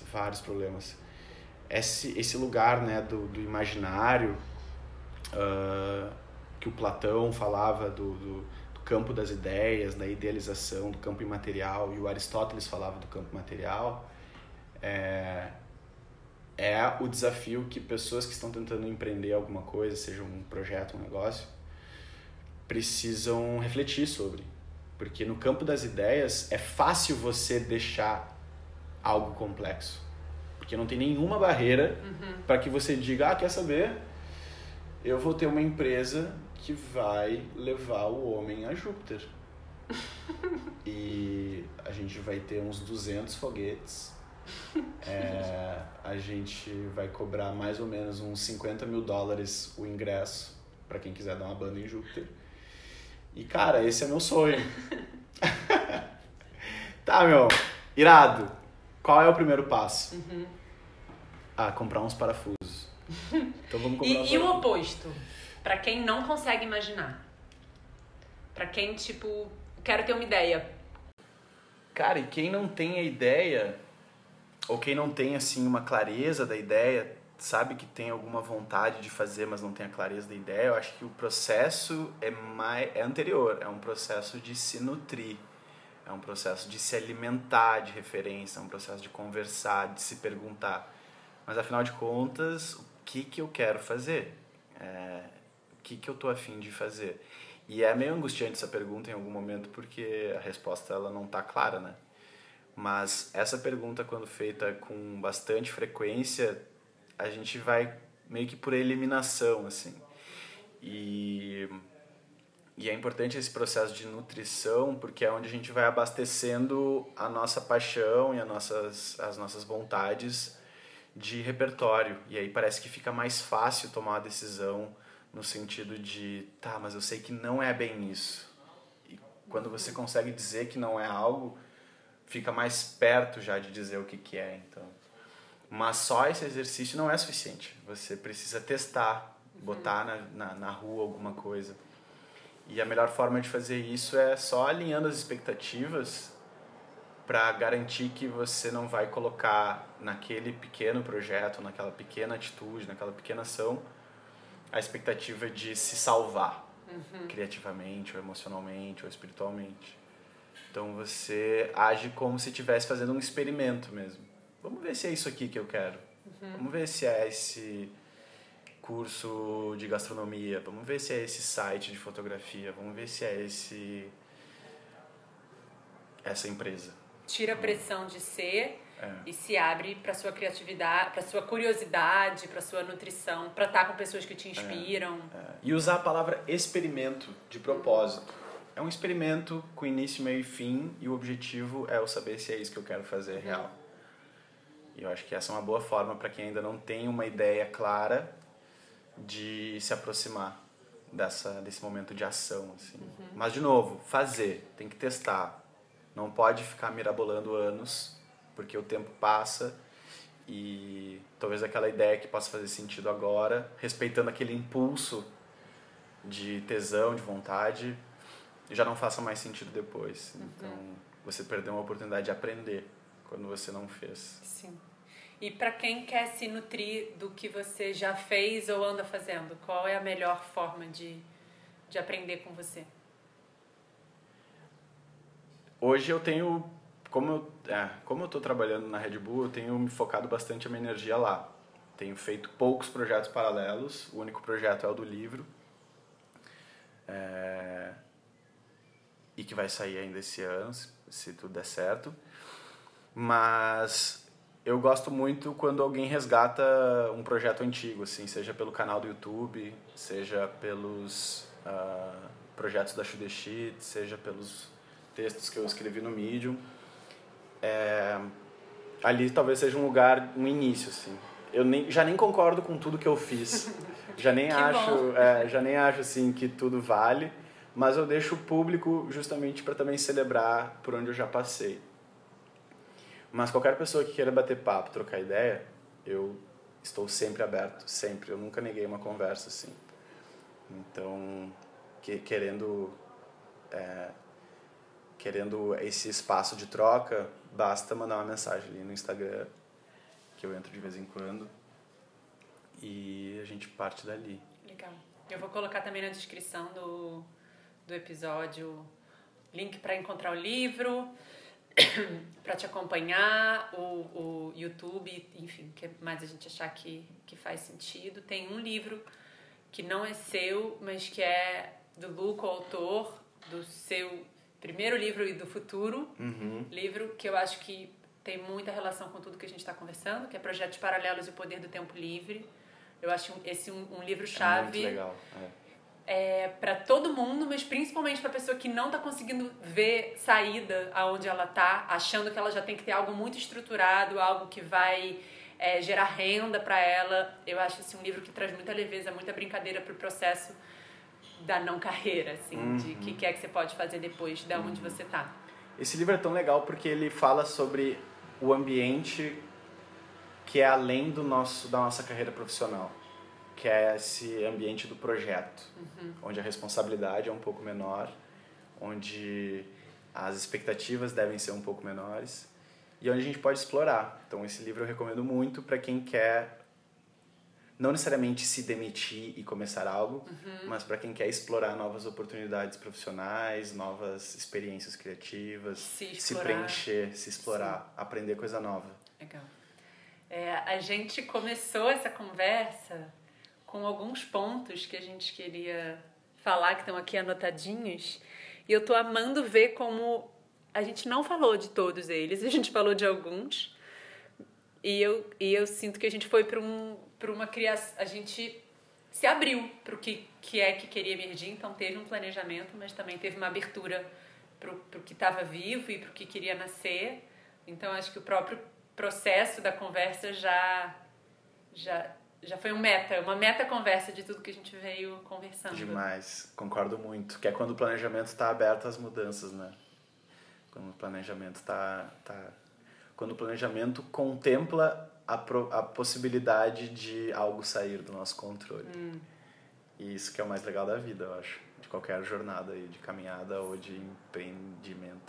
Esse lugar, né, do imaginário, que o Platão falava do campo das ideias, da idealização, do campo imaterial, e o Aristóteles falava do campo material, é o desafio que pessoas que estão tentando empreender alguma coisa, seja um projeto, um negócio, precisam refletir sobre. Porque no campo das ideias é fácil você deixar algo complexo. Porque não tem nenhuma barreira para que você diga, quer saber? Eu vou ter uma empresa que vai levar o homem a Júpiter. E a gente vai ter uns 200 foguetes A gente vai cobrar mais ou menos uns $50 mil o ingresso pra quem quiser dar uma banda em Júpiter. E, cara, esse é meu sonho. Tá, meu, irado. Qual é o primeiro passo? Comprar uns parafusos. Então vamos comprar uns parafusos. E o oposto? Pra quem não consegue imaginar. Pra quem, tipo, quero ter uma ideia. Cara, e quem não tem a ideia, ou quem não tem, assim, uma clareza da ideia, sabe que tem alguma vontade de fazer, mas não tem a clareza da ideia, eu acho que o processo é anterior, é um processo de se nutrir, é um processo de se alimentar de referência, é um processo de conversar, de se perguntar. Mas, afinal de contas, o que eu quero fazer? O que eu tô afim de fazer? E é meio angustiante essa pergunta em algum momento, porque a resposta ela não tá clara, né? Mas essa pergunta, quando feita com bastante frequência, a gente vai meio que por eliminação, assim. E é importante esse processo de nutrição, porque é onde a gente vai abastecendo a nossa paixão e as nossas vontades de repertório. E aí parece que fica mais fácil tomar uma decisão no sentido de, tá, mas eu sei que não é bem isso. E quando você consegue dizer que não é algo, fica mais perto já de dizer o que é, então. Mas só esse exercício não é suficiente. Você precisa testar, botar na rua alguma coisa. E a melhor forma de fazer isso é só alinhando as expectativas para garantir que você não vai colocar naquele pequeno projeto, naquela pequena atitude, naquela pequena ação, a expectativa de se salvar criativamente, ou emocionalmente, ou espiritualmente. Então você age como se estivesse fazendo um experimento mesmo. Vamos ver se é isso aqui que eu quero. Vamos ver se é esse curso de gastronomia. Vamos ver se é esse site de fotografia. Vamos ver se é essa empresa. Tira a pressão de ser e se abre para sua criatividade, para sua curiosidade, para sua nutrição, para estar com pessoas que te inspiram. E usar a palavra experimento de propósito. É um experimento com início, meio e fim, e o objetivo é eu saber se é isso que eu quero fazer real. E eu acho que essa é uma boa forma para quem ainda não tem uma ideia clara de se aproximar desse momento de ação, assim. Mas, de novo, fazer, tem que testar. Não pode ficar mirabolando anos, porque o tempo passa e talvez aquela ideia que possa fazer sentido agora, respeitando aquele impulso de tesão, de vontade, já não faça mais sentido depois. Então, você perdeu uma oportunidade de aprender quando você não fez. Sim. E para quem quer se nutrir do que você já fez ou anda fazendo, qual é a melhor forma de aprender com você? Hoje eu tenho, como eu estou trabalhando na Red Bull, eu tenho me focado bastante a minha energia lá. Tenho feito poucos projetos paralelos, o único projeto é o do livro. E que vai sair ainda esse ano, se tudo der certo. Mas eu gosto muito quando alguém resgata um projeto antigo, assim, seja pelo canal do YouTube, seja pelos projetos da Shoot the Shit, seja pelos textos que eu escrevi no Medium. Ali talvez seja um lugar, um início, assim. Eu já nem concordo com tudo que eu fiz. Já nem acho assim que tudo vale, mas eu deixo o público justamente para também celebrar por onde eu já passei. Mas qualquer pessoa que queira bater papo, trocar ideia, eu estou sempre aberto, sempre. Eu nunca neguei uma conversa assim. Então, querendo esse espaço de troca, basta mandar uma mensagem ali no Instagram, que eu entro de vez em quando, e a gente parte dali. Legal. Eu vou colocar também na descrição do episódio link para encontrar o livro, para te acompanhar, o YouTube, enfim, que mais a gente achar que faz sentido. Tem um livro que não é seu, mas que é do Luca, o autor, do seu primeiro livro e do futuro livro, que eu acho que tem muita relação com tudo que a gente está conversando, que é Projetos Paralelos e o Poder do Tempo Livre. Eu acho esse um livro-chave. É muito legal. para todo mundo, mas principalmente para pessoa que não tá conseguindo ver saída aonde ela tá, achando que ela já tem que ter algo muito estruturado, algo que vai gerar renda para ela. Eu acho assim, um livro que traz muita leveza, muita brincadeira pro processo da não carreira, assim, de o que é que você pode fazer depois de onde você tá. Esse livro é tão legal porque ele fala sobre o ambiente que é além da nossa carreira profissional, que é esse ambiente do projeto, onde a responsabilidade é um pouco menor, onde as expectativas devem ser um pouco menores e onde a gente pode explorar. Então esse livro eu recomendo muito para quem quer não necessariamente se demitir e começar algo, mas para quem quer explorar novas oportunidades profissionais, novas experiências criativas, se preencher, se explorar, aprender coisa nova. Legal. A gente começou essa conversa com alguns pontos que a gente queria falar, que estão aqui anotadinhos, e eu tô amando ver como a gente não falou de todos eles, a gente falou de alguns, e eu sinto que a gente foi para uma criação, a gente se abriu para o que queria emergir, então teve um planejamento, mas também teve uma abertura para o que estava vivo e para o que queria nascer. Então acho que o próprio processo da conversa já foi uma meta conversa de tudo que a gente veio conversando. Demais, concordo muito. Que é quando o planejamento está aberto às mudanças, né? Quando o planejamento quando o planejamento contempla a possibilidade de algo sair do nosso controle. E isso que é o mais legal da vida, eu acho. De qualquer jornada aí, de caminhada ou de empreendimento.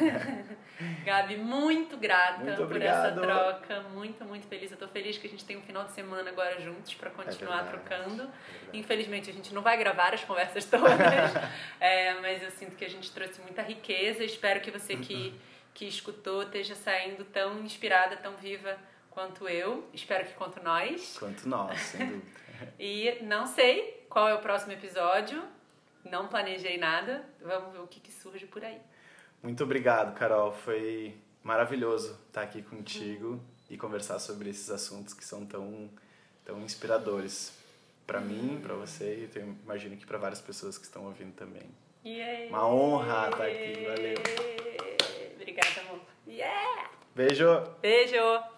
Gabi, muito grata muito por essa troca. Muito, muito feliz. Eu tô feliz que a gente tem um final de semana agora juntos para continuar trocando. Infelizmente, a gente não vai gravar as conversas todas, mas eu sinto que a gente trouxe muita riqueza. Espero que você que escutou esteja saindo tão inspirada, tão viva quanto eu. Espero que quanto nós. Quanto nós, sem dúvida. E não sei qual é o próximo episódio. Não planejei nada. Vamos ver o que surge por aí. Muito obrigado, Carol. Foi maravilhoso estar aqui contigo e conversar sobre esses assuntos que são tão inspiradores. Para mim, para você e eu imagino que para várias pessoas que estão ouvindo também. Yeah. Uma honra estar aqui. Valeu. Obrigada, amor. Beijo. Beijo.